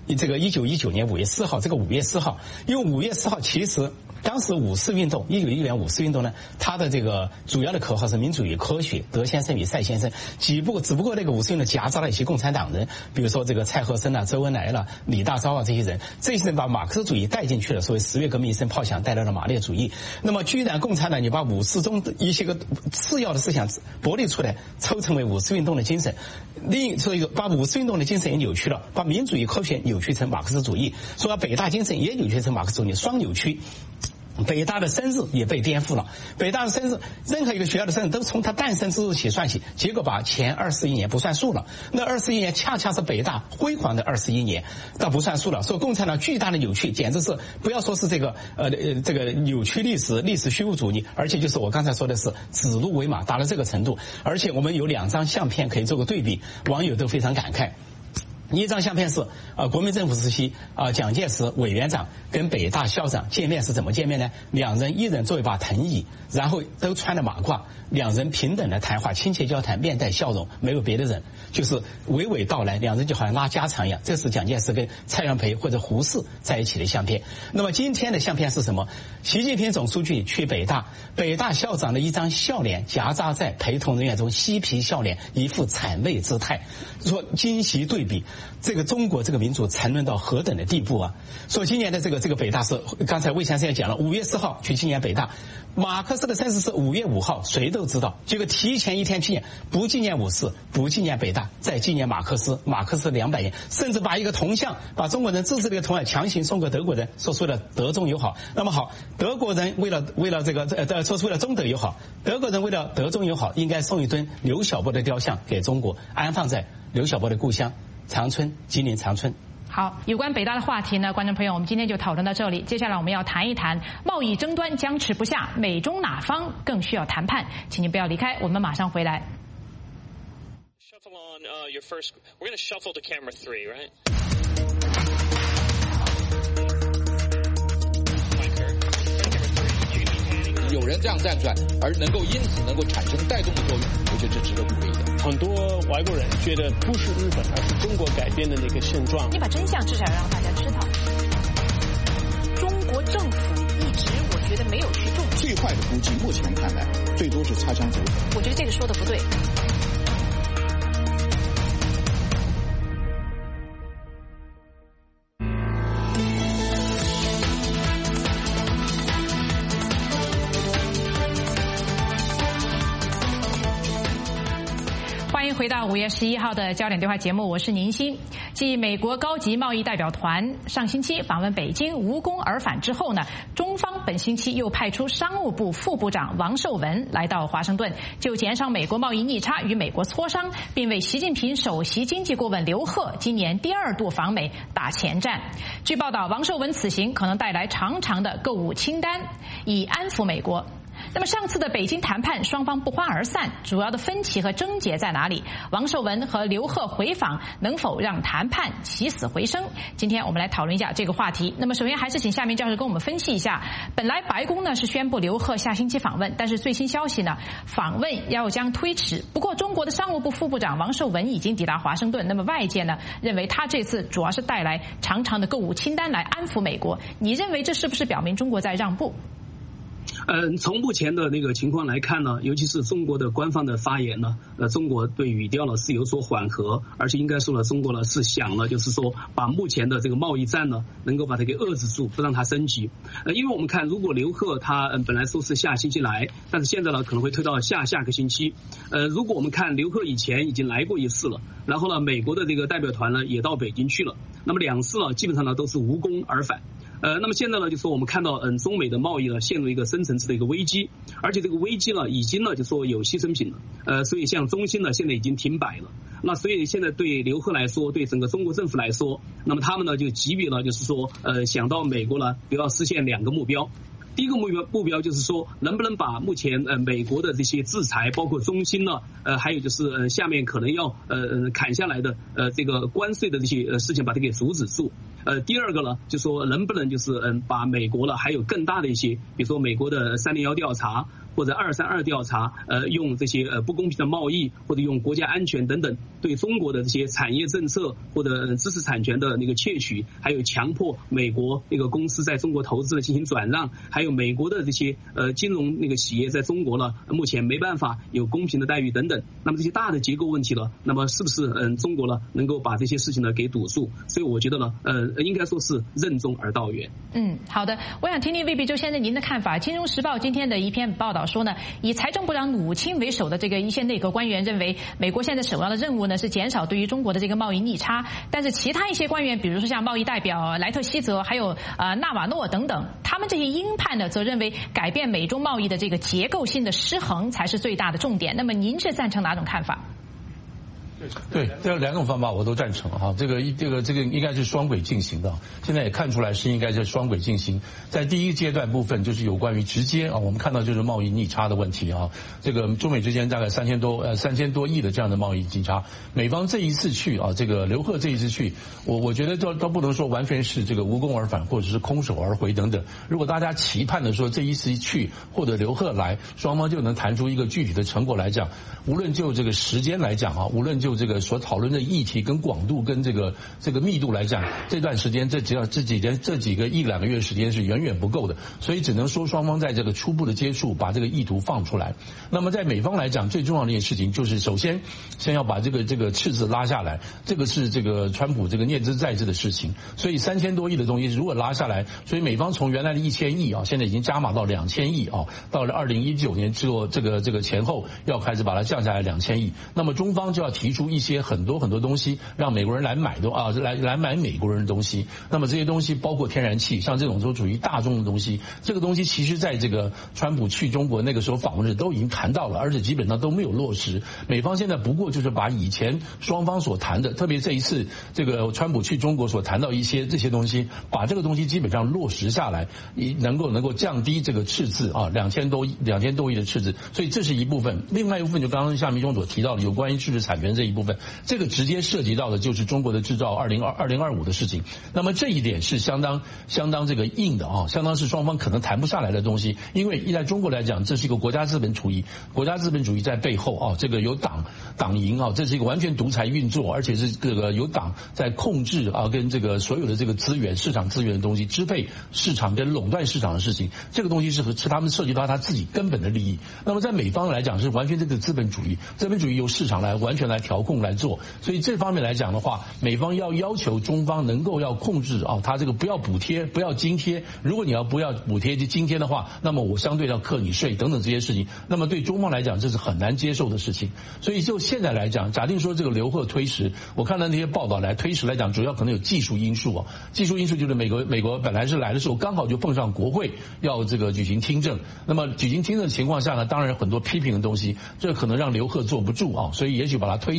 1919年5月4号，这个5月4号，因为5月4号其实当时5·4运动，1919年5·4运动呢，它的这个主要的口号是民主与科学，德先生与赛先生。只不过那个5·4运动夹杂了一些共产党人，比如说这个蔡和森周恩来李大钊这些人把马克思主义带进去了，所谓10月革命一声炮响带来了马列主义。那么居然共产党你把5·4中一些个次要的思想剥离出来，抽成为5·4运动的精神。所以把5·4运动的精神也扭曲了，把民主与科学扭曲成马克思主义，说北大精神也扭曲成马克思主义，双扭曲。北大的生日也被颠覆了。北大的生日，任何一个学校的生日都从它诞生之日起算起，结果把前21年不算数了。那21年恰恰是北大辉煌的21年，那不算数了。所以共产党巨大的扭曲，简直是不要说是这个扭曲历史虚无主义，而且就是我刚才说的是指鹿为马，达到这个程度。而且我们有2张相片可以做个对比，网友都非常感慨。一张相片是国民政府时期蒋介石委员长跟北大校长见面是怎么见面呢？两人一人坐一把藤椅，然后都穿了马褂，两人平等的谈话，亲切交谈，面带笑容，没有别的人，就是娓娓道来，两人就好像拉家常一样。这是蒋介石跟蔡元培或者胡适在一起的相片。那么今天的相片是什么？习近平总书记去北大，北大校长的一张笑脸夹杂在陪同人员中，嬉皮笑脸，一副谄媚姿态。说今昔对比，这个中国这个民主沉沦到何等的地步啊！说今年的这个北大是，刚才魏先生也讲了，5月4号去纪念北大，马克思的生日是5月5号，谁都知道。结果提前一天纪念，不纪念5·4，不纪念北大，再纪念马克思200年，甚至把一个铜像，把中国人自制的一个铜像强行送给德国人，说出了德中友好。那么好，德国人为了这个说出了中德友好，德国人为了德中友好，应该送一尊刘晓波的雕像给中国，安放在刘晓波的故乡长春，吉林长春。 好，有关北大的话题呢，观众朋友，我们今天就讨论到这里。接下来我们要谈一谈贸易争端僵持不下，美中哪方更需要谈判？请您不要离开，我们马上回来。 Shuffle on your first. We're going to shuffle to camera 3, right? 有人这样站出来，而因此能够产生带动的作用，我觉得这值得鼓励的。 很多外国人觉得不是日本，而是中国改变的那个现状。 你把真相至少让大家知道。中国政府一直我觉得没有去重视。 最坏的估计，目前看来最多是擦枪走火。 我觉得这个说的不对。欢迎回到5月11号的焦点对话节目，我是宁鑫。继美国高级贸易代表团上星期访问北京无功而返之后呢，中方本星期又派出商务部副部长王受文来到华盛顿，就减少美国贸易逆差与美国磋商，并为习近平首席经济顾问刘鹤今年第2度访美打前站。据报道，王受文此行可能带来长长的购物清单，以安抚美国。 那么上次的北京谈判，双方不欢而散，主要的分歧和症结在哪里？王受文和刘鹤回访能否让谈判起死回生？今天我们来讨论一下这个话题。那么首先还是请夏明教授跟我们分析一下，本来白宫呢是宣布刘鹤下星期访问，但是最新消息呢，访问要将推迟。不过中国的商务部副部长王受文已经抵达华盛顿，那么外界呢认为他这次主要是带来长长的购物清单来安抚美国。你认为这是不是表明中国在让步？ 从目前的那个情况来看呢，尤其是中国的官方的发言呢，中国对语调呢是有所缓和，而且应该说呢，中国呢是想了，就是说把目前的这个贸易战呢，能够把它给遏制住，不让它升级。因为我们看，如果刘鹤他本来说是下星期来，但是现在呢可能会推到下个星期。如果我们看刘鹤以前已经来过一次了，然后呢，美国的这个代表团呢也到北京去了，那么2次呢基本上呢都是无功而返。那么现在呢，就说我们看到，中美的贸易呢陷入一个深层次的一个危机，而且这个危机呢已经呢就说有牺牲品了，所以像中兴呢现在已经停摆了。那所以现在对刘鹤来说，对整个中国政府来说，那么他们呢就急于呢就是说，想到美国呢要实现2个目标。第一个目标就是说，能不能把目前美国的这些制裁，包括中兴呢，还有就是下面可能要砍下来的这个关税的这些事情，把它给阻止住。第二个呢，就说能不能就是把美国了还有更大的一些，比如说美国的301调查或者232调查，用这些不公平的贸易或者用国家安全等等，对中国的这些产业政策或者知识产权的那个窃取，还有强迫美国那个公司在中国投资的进行转让，还有美国的这些金融那个企业在中国呢目前没办法有公平的待遇等等。那么这些大的结构问题了，那么是不是中国呢能够把这些事情呢给堵住？所以我觉得呢应该说是任重而道远。 好的，我想听听VP周先生您的看法。《金融时报》今天的一篇报道说呢，以财政部长努钦为首的这个一线内阁官员认为，美国现在首要的任务呢是减少对于中国的这个贸易逆差，但是其他一些官员，比如说像贸易代表莱特希泽，还有纳瓦诺等等，他们这些鹰派呢则认为改变美中贸易的这个结构性的失衡才是最大的重点。那么您是赞成哪种看法？ 对，这2种方法我都赞成哈。这个应该是双轨进行的，现在也看出来是应该是双轨进行。在第一阶段部分就是有关于直接我们看到就是贸易逆差的问题啊。这个中美之间大概3000多亿的这样的贸易逆差，美方这一次去这个刘鹤这一次去，我觉得都不能说完全是这个无功而返或者是空手而回等等。如果大家期盼的说这一次去或者刘鹤来，双方就能谈出一个具体的成果来讲，无论就这个时间来讲无论就这个所讨论的议题跟广度跟这个密度来讲，这段时间这几个1-2个月时间是远远不够的，所以只能说双方在这个初步的接触把这个意图放出来。那么在美方来讲，最重要的一件事情就是首先要把这个赤字拉下来，这个是这个川普这个念兹在兹的事情。所以3000多亿的东西如果拉下来，所以美方从原来的1000亿现在已经加码到2000亿到了2019年之后这个前后要开始把它降下来2000亿。那么中方就要提出一些很多东西让美国人来买的来买美国人的东西。那么这些东西包括天然气，像这种都属于大众的东西。这个东西其实在这个川普去中国那个时候访问时都已经谈到了，而且基本上都没有落实。美方现在不过就是把以前双方所谈的，特别这一次这个川普去中国所谈到这些东西，把这个东西基本上落实下来，能够降低这个赤字2000多亿的赤字。所以这是一部分。另外一部分就刚刚夏明兄所提到的有关于知识产权这一部分，这个直接涉及到的就是中国的制造2025的事情。那么这一点是相当这个硬的相当是双方可能谈不下来的东西。因为在中国来讲，这是一个国家资本主义在背后这个有党营这是一个完全独裁运作，而且是这个有党在控制跟这个所有的这个市场资源的东西，支配市场跟垄断市场的事情。这个东西是他们涉及到他自己根本的利益。那么在美方来讲是完全这个资本主义由市场来完全来调控来做。所以这方面来讲的话，美方要求中方能够要控制他这个不要补贴不要津贴，如果你要不要补贴津贴的话，那么我相对要课你税等等这些事情，那么对中方来讲这是很难接受的事情。所以就现在来讲，假定说这个刘鹤推迟，我看到那些报道来推迟来讲，主要可能有技术因素技术因素就是美国本来是来的时候刚好就碰上国会要这个举行听证，那么举行听证的情况下呢，当然很多批评的东西，这可能让刘鹤坐不住所以也许把它推迟。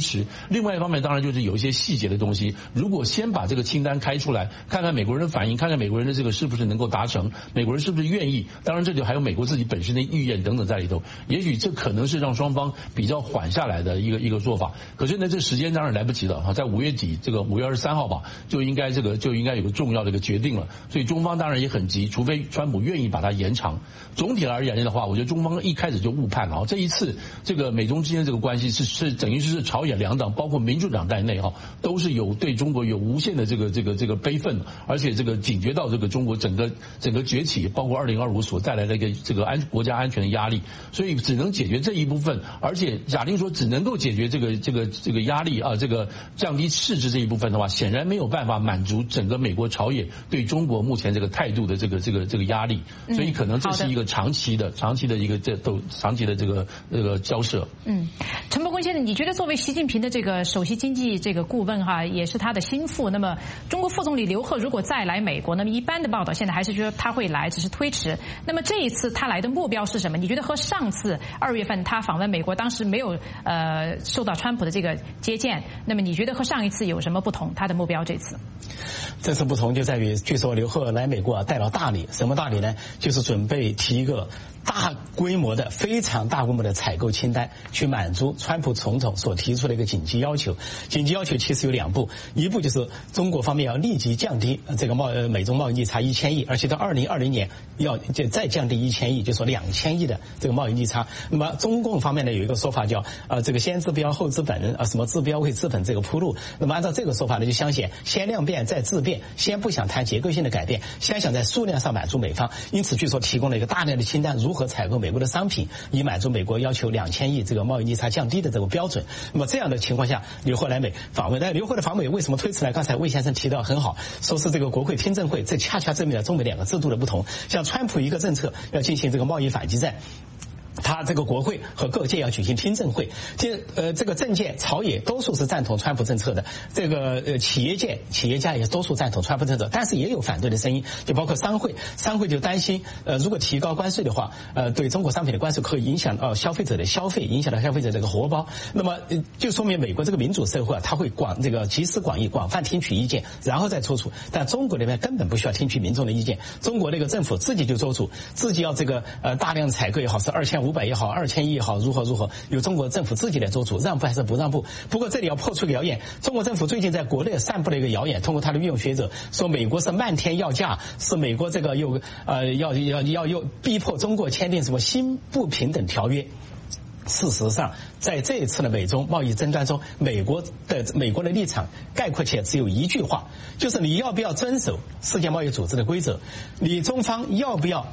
持。另外一方面，当然就是有一些细节的东西，如果先把这个清单开出来，看看美国人的反应，看看美国人的这个是不是能够达成，美国人是不是愿意，当然这就还有美国自己本身的意愿等等在里头。也许这可能是让双方比较缓下来的一个做法。可是呢，这时间当然来不及了哈，在5月底这个5月23号吧，就应该有个重要的一个决定了。所以中方当然也很急，除非川普愿意把它延长。总体而言的话，我觉得中方一开始就误判了。这一次这个美中之间这个关系是等于是朝野两党，包括民主党在内哈，都是有对中国有无限的这个悲愤，而且这个警觉到这个中国整个崛起，包括2025所带来的一个这个国家安全的压力，所以只能解决这一部分。而且假定说只能够解决这个压力啊，这个降低赤字这一部分的话，显然没有办法满足整个美国朝野对中国目前这个态度的这个压力，所以可能这是一个长期的一个长期的这个交涉。 陈伯公先生，你觉得作为习近平的这个首席经济这个顾问哈，也是他的心腹，那么中国副总理刘鹤如果再来美国，那么一般的报道现在还是觉得他会来，只是推迟。那么这一次他来的目标是什么？你觉得和上次2月份他访问美国，当时没有受到川普的这个接见，那么你觉得和上一次有什么不同？他的目标这次不同就在于，据说刘鹤来美国带了大礼，什么大礼呢？就是准备提一个非常大规模的采购清单，去满足川普总统所提出的一个紧急要求。紧急要求其实有2步，一步就是中国方面要立即降低这个美中贸易逆差1000亿，而且到2020年要再降低1000亿，就说2000亿的这个贸易逆差。那么中共方面呢有一个说法叫这个先治标后治本什么治标为治本这个铺路。那么按照这个说法呢，就相信先量变再质变，先不想谈结构性的改变，先想在数量上满足美方。因此据说提供了一个大量的清单，如何采购美国的商品，以满足美国要求2000亿这个贸易逆差降低的这个标准。那么这样的情况下，刘鹤来美访问，但刘鹤的访美为什么推迟呢？刚才魏先生提到很好，说是这个国会听证会，这恰恰证明了中美2个制度的不同。像川普一个政策要进行这个贸易反击战，他这个国会和各界要举行听证会，这个政界朝野多数是赞同川普政策的，这个企业家也多数赞同川普政策，但是也有反对的声音，就包括商会就担心如果提高关税的话，对中国商品的关税可以影响到消费者的消费，影响到消费者这个荷包。那么就说明美国这个民主社会他会集思广益，广泛听取意见，然后再做出。但中国那边根本不需要听取民众的意见，中国那个政府自己就做主，自己要这个大量采购也好，是2500也好，2000亿也好，如何，由中国政府自己来做主，让步还是不让步？不过这里要破除个谣言，中国政府最近在国内散布了一个谣言，通过他的御用学者说美国是漫天要价，是美国这个要逼迫中国签订什么新不平等条约。事实上，在这一次的美中贸易争端中，美国的立场概括起来只有一句话，就是你要不要遵守世界贸易组织的规则？你中方要不要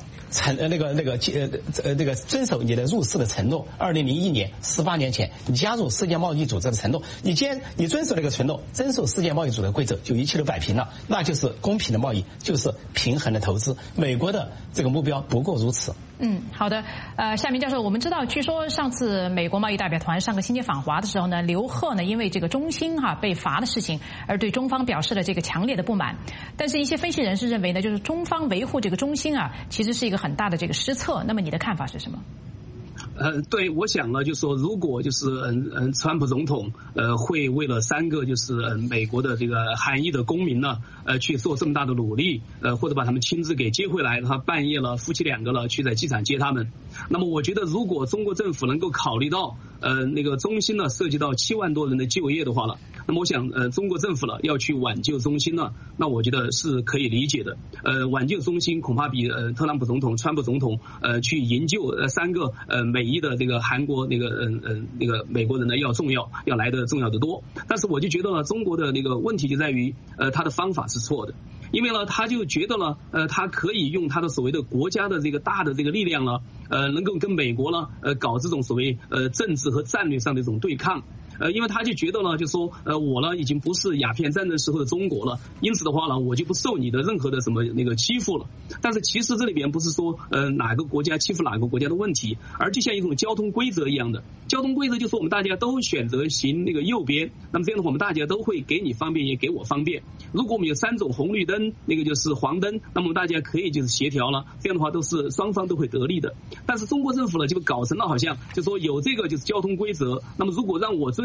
遵守你的入世的承诺？2001年18年前你加入世界贸易组织的承诺，你既然你遵守那个承诺，遵守世界贸易组织的规则，就一切都摆平了，那就是公平的贸易，就是平衡的投资。美国的这个目标不过如此。 好的。夏明教授，我们知道，据说上次美国贸易代表团上个星期访华的时候呢，刘鹤呢因为这个中兴被罚的事情，而对中方表示了这个强烈的不满。但是一些分析人士认为呢，就是中方维护这个中兴其实是一个很大的这个失策。那么你的看法是什么？ 对，我想呢，就是说，如果就是川普总统会为了3个就是美国的这个韩裔的公民呢去做这么大的努力，或者把他们亲自给接回来，他半夜了夫妻2个了去在机场接他们。那么我觉得，如果中国政府能够考虑到那个中兴呢涉及到7万多人的就业的话了，那么我想中国政府了要去挽救中兴呢，那我觉得是可以理解的。挽救中兴恐怕比特朗普总统、川普总统去营救3个美裔的这个韩国那个美国人呢要来的重要的多。但是我就觉得呢，中国的那个问题就在于他的方法是错的，因为呢他就觉得呢他可以用他的所谓的国家的这个大的这个力量呢能够跟美国呢搞这种所谓政治和战略上的一种对抗。因为他就觉得呢，就说我呢已经不是鸦片战争时候的中国了，因此的话呢，我就不受你的任何的什么那个欺负了。但是其实这里边不是说哪个国家欺负哪个国家的问题，而就像一种交通规则一样的。交通规则就是我们大家都选择行那个右边，那么这样的话我们大家都会给你方便也给我方便。如果我们有3种红绿灯，那个就是黄灯，那么大家可以就是协调了，这样的话都是双方都会得利的。但是中国政府呢就搞成了好像就说有这个就是交通规则，那么如果让我遵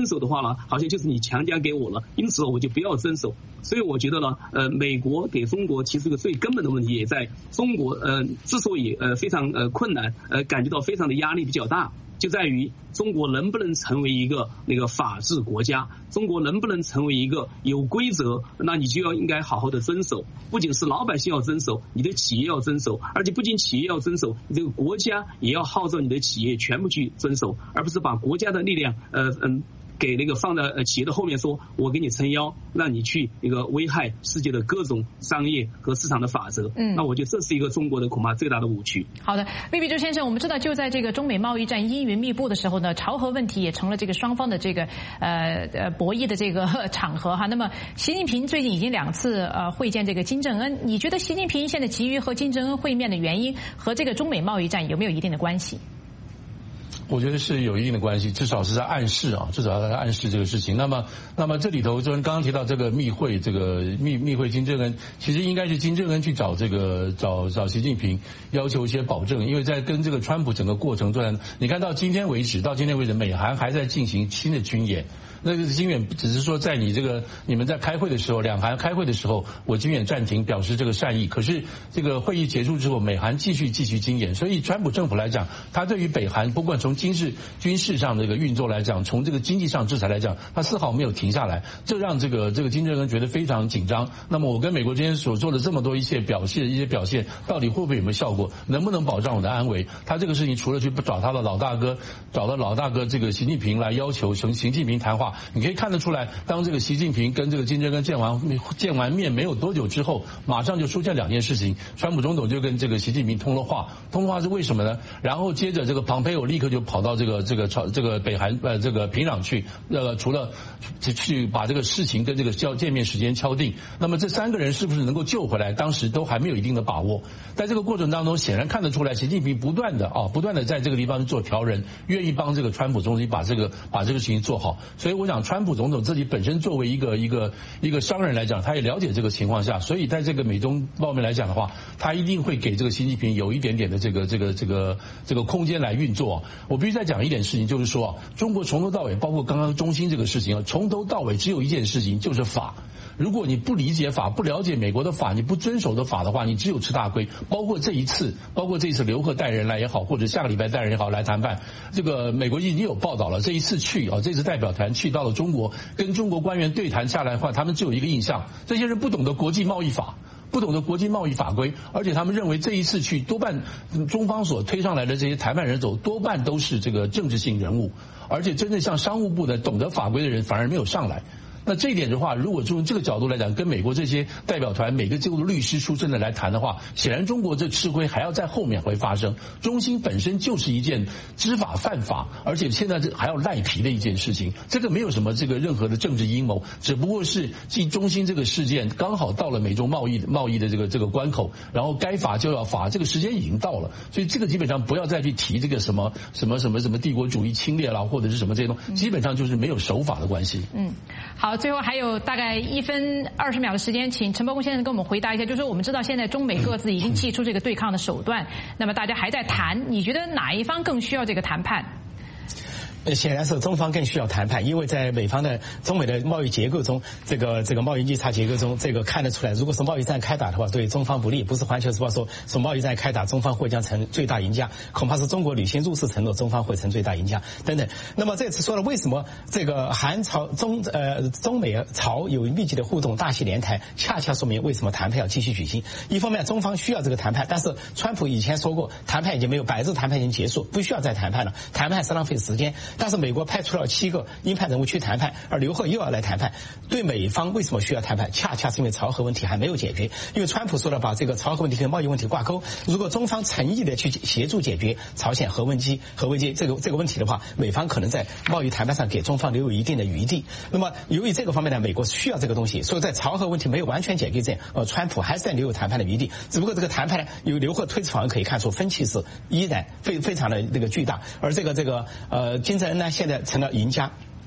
遵守的话呢，好像就是你强加给我了，因此我就不要遵守。所以我觉得呢，美国给中国其实个最根本的问题也在中国，之所以非常困难，感觉到非常的压力比较大，就在于中国能不能成为一个那个法治国家，中国能不能成为一个有规则，那你就应该好好的遵守，不仅是老百姓要遵守，你的企业要遵守，而且不仅企业要遵守，你这个国家也要号召你的企业全部去遵守，而不是把国家的力量给那个放在企业的后面，说我给你撑腰，让你去那个危害世界的各种商业和市场的法则。那我觉得这是一个中国的恐怕最大的误区。 好的，魏必洲先生，我们知道就在这个中美贸易战阴云密布的时候呢，朝核问题也成了这个双方的这个博弈的这个场合哈。那么习近平最近已经2次会见这个金正恩，你觉得习近平现在急于和金正恩会面的原因和这个中美贸易战有没有一定的关系？ 我觉得是有一定的关系，至少是在暗示啊，至少在暗示这个事情。那么这里头就是刚刚提到这个密会，这个密会金正恩，其实应该是金正恩去找习近平，要求一些保证，因为在跟这个川普整个过程中，你看到今天为止，美韩还在进行新的军演。那个军演只是说在你们在开会的时候，两韩开会的时候，我军演暂停，表示这个善意。可是这个会议结束之后，美韩继续军演，所以川普政府来讲，他对于北韩不管从军事上这个运作来讲，从这个经济上制裁来讲，他丝毫没有停下来，这让这个金正恩觉得非常紧张。那么我跟美国之间所做的这么多一些表现，到底会不会有没有效果？能不能保障我的安危？他这个事情除了去找他的老大哥这个习近平来要求从习近平谈话。你可以看得出来，当这个习近平跟这个金正恩见完面没有多久之后，马上就出现2件事情。川普总统就跟这个习近平通了话是为什么呢？然后接着这个庞培友立刻就跑到这个北韩这个平壤去，除了去把这个事情跟这个见面时间敲定。那么这3个人是不是能够救回来？当时都还没有一定的把握。在这个过程当中，显然看得出来，习近平不断的在这个地方做调人，愿意帮这个川普总统把这个事情做好。所以我想，川普总统自己本身作为一个商人来讲，他也了解这个情况下，所以在这个美中方面来讲的话，他一定会给这个习近平有一点点的这个空间来运作。我必须再讲一点事情，就是说，中国从头到尾，包括刚刚中兴这个事情，从头到尾只有一件事情，就是法。如果你不理解法，不了解美国的法，你不遵守的法的话，你只有吃大亏。包括这一次刘鹤带人来也好，或者下个礼拜带人也好来谈判，这个美国已经有报道了。这次代表团去到了中国，跟中国官员对谈下来的话，他们只有一个印象：这些人不懂得国际贸易法。不懂得国际贸易法规，而且他们认为这一次去多半中方所推上来的这些谈判人走多半都是这个政治性人物，而且真正像商务部的懂得法规的人反而没有上来。那这一点的话，如果从这个角度来讲，跟美国这些代表团每个机构的律师出身的来谈的话，显然中国这吃亏还要在后面会发生。中兴本身就是一件知法犯法，而且现在还要赖皮的一件事情，这个没有什么任何的政治阴谋，只不过是继中兴这个事件刚好到了美中贸易的这个关口，然后该罚就要罚，这个时间已经到了，所以这个基本上不要再去提这个什么帝国主义侵略啦，或者是什么这些东西，基本上就是没有守法的关系。 好，最后还有大概1分20秒的时间，请陈伯公先生跟我们回答一下，就是说我们知道现在中美各自已经祭出这个对抗的手段，那么大家还在谈，你觉得哪一方更需要这个谈判？ 显然是中方更需要谈判，因为在美方的中美的贸易结构中，这个贸易逆差结构中，这个看得出来，如果是贸易战开打的话，对中方不利。不是环球时报说贸易战开打，中方会将成最大赢家，恐怕是中国履行入世承诺，中方会成最大赢家等等。那么这次说了，为什么这个韩朝中美朝有密集的互动，大戏连台，恰恰说明为什么谈判要继续举行。一方面，中方需要这个谈判，但是川普以前说过，谈判已经没有摆着，谈判已经结束，不需要再谈判了，谈判是浪费时间。但是美国派出了7个鹰派人物去谈判，而刘鹤又要来谈判。对美方为什么需要谈判？恰恰是因为朝核问题还没有解决。因为川普说了，把这个朝核问题跟贸易问题挂钩。如果中方诚意的去协助解决朝鲜核危机这个问题的话，美方可能在贸易谈判上给中方留有一定的余地。那么由于这个方面呢，美国需要这个东西，所以在朝核问题没有完全解决之前，川普还是在留有谈判的余地。只不过这个谈判呢，由刘鹤推迟访问可以看出分歧是依然非常的这个巨大。而这个金正恩呢，现在成了赢家。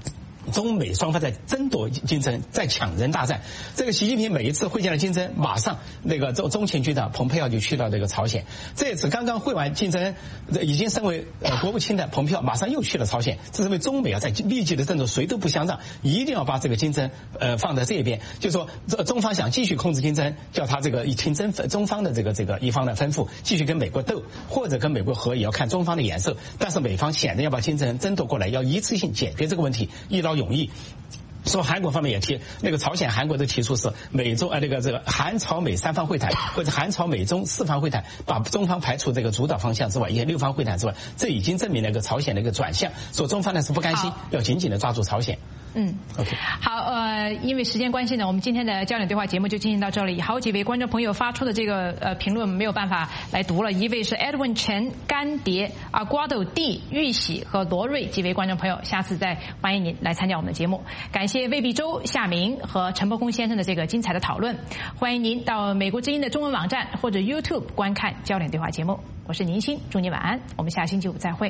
中美双方在争夺竞争，在抢人大战。这个习近平每一次会见了金正恩，马上那个中情局长蓬佩奥就去到这个朝鲜。这一次刚刚会完金正恩，已经升为国务卿的蓬佩奥马上又去了朝鲜。这是为中美在密集的争夺，谁都不相让，一定要把这个金正恩放在这边。就说中方想继续控制金正恩，叫他这个听中方的这个一方的吩咐，继续跟美国斗，或者跟美国和也要看中方的眼色。但是美方显然要把金正恩争夺过来，要一次性解决这个问题，一劳永逸。说韩国方面也提，那个朝鲜韩国的提出是美中这个韩朝美三方会谈，或者韩朝美中四方会谈，把中方排除这个主导方向之外，也六方会谈之外，这已经证明了一个朝鲜的一个转向，说中方呢是不甘心，要紧紧的抓住朝鲜。OK， 好，因为时间关系呢，我们今天的焦点对话节目就进行到这里。好几位观众朋友发出的这个评论没有办法来读了，一位是 Edwin 陈、干碟、Aguado D、玉喜和罗瑞几位观众朋友，下次再欢迎您来参加我们的节目。感谢魏碧洲、夏明和陈伯公先生的这个精彩的讨论。欢迎您到美国之音的中文网站或者 YouTube 观看焦点对话节目。我是宁欣，祝您晚安，我们下星期五再会。